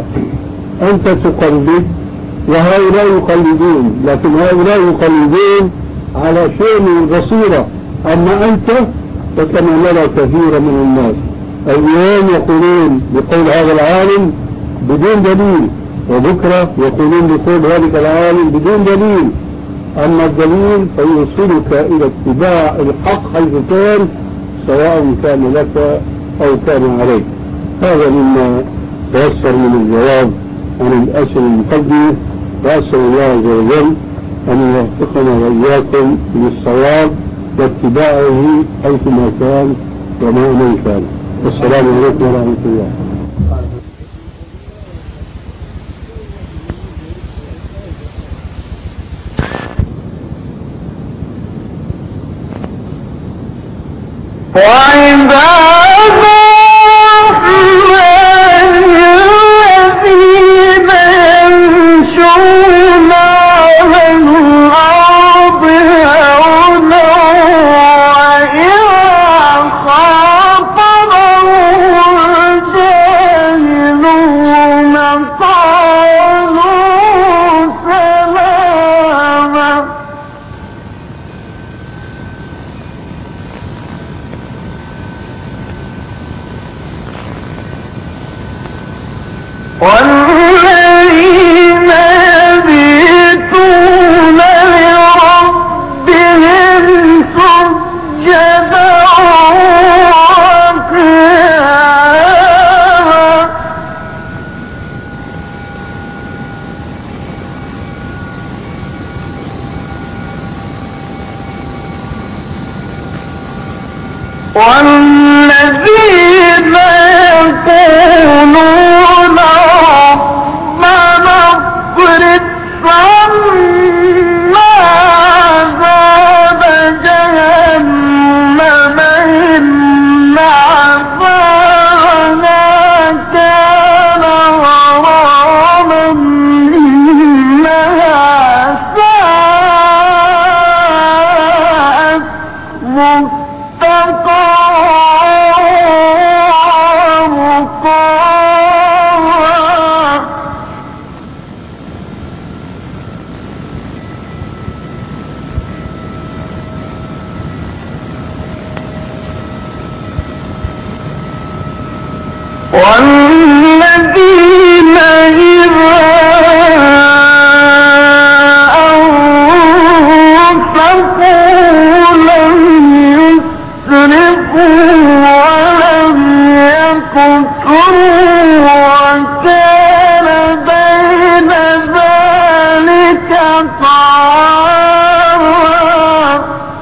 أنت تقلد وهؤلاء يقلدون، لكن هؤلاء يقلدون على شيء من البصيرة، أما أنت فكما نرى كثيرا من الناس اليوم يقولون بقول هذا العالم بدون دليل، وبكرة يقولون بقول ذلك العالم بدون دليل. أما الدليل فيوصلك إلى اتباع الحق حيث كان، سواء كان لك أو كان عليك. هذا مما تيسر من الجواب عن الأسئلة المقدمة، وأسأل الله عز وجل أن يوفقنا وإياكم للصواب واتباعه حيثما كان وما من كان. والسلام عليكم ورحمة الله. والذين يقولون والذين إذا أنفقوا لم يسرفوا ولم يقتروا وكان بين ذلك قواما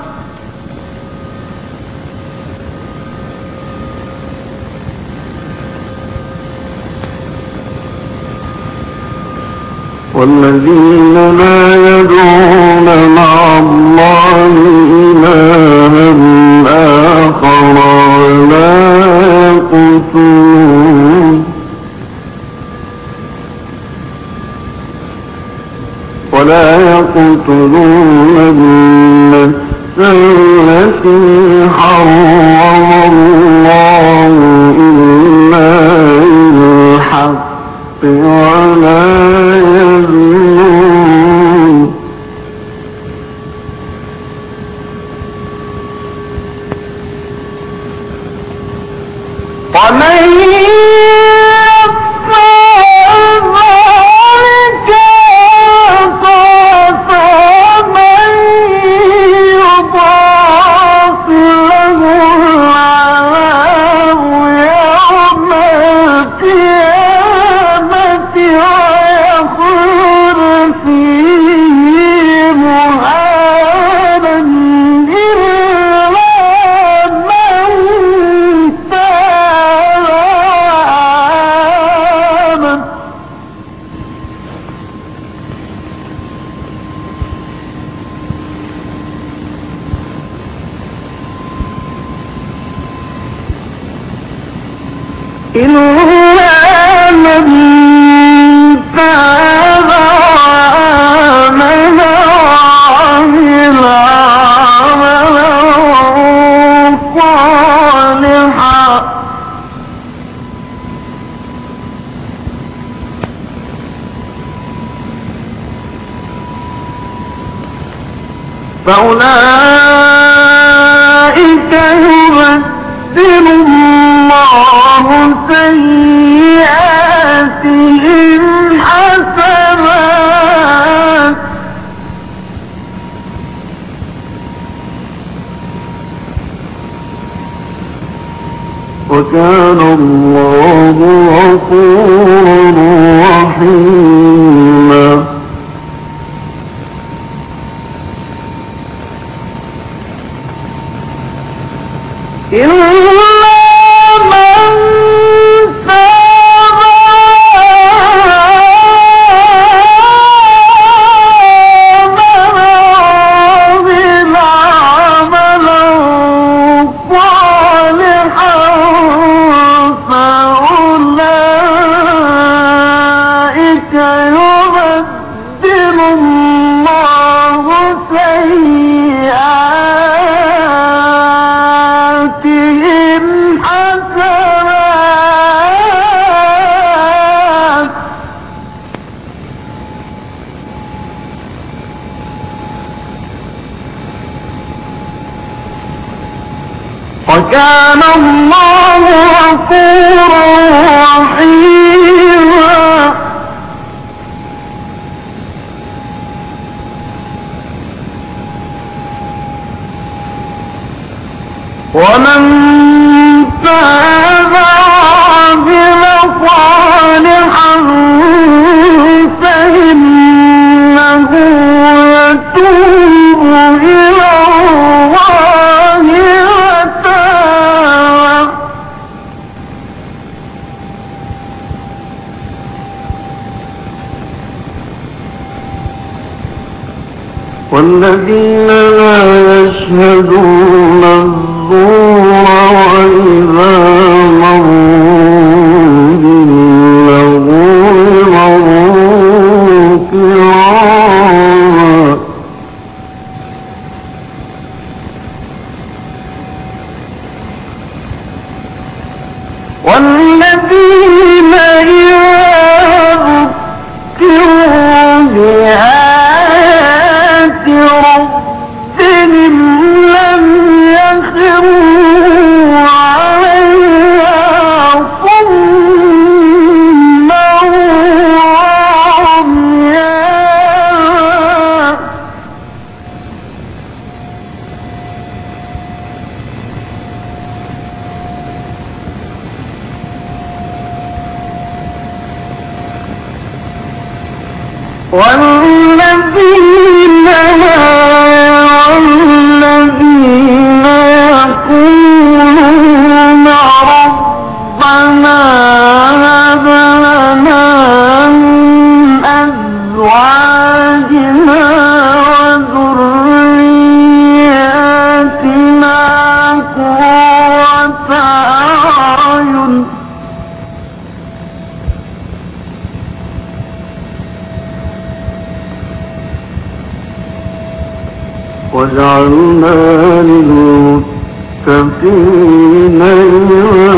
والذين لا يدعون مع الله إلها آخر ولا يقتلون النفس التي حرم الله إلا بالحق ولا يزنون ومن إلا من تاب وآمن وعمل عملا صالحا فأولئك يبدل الله سيئاتهم حسنات وكان الله غفورا رحيما وكان الله غفورا رحيما ومن تاب وعمل صالحا فإنه يتوب إلى الله والذين لا يشهدون الزور وإذا مروا باللغو مروا كراما والذين إذا ذكروا بآيات ربهم لم يخروا عليها صما والذين يقولون ربنا هب لنا من أزواجنا وذرياتنا قرة أعين واجعلنا للمتقين إماما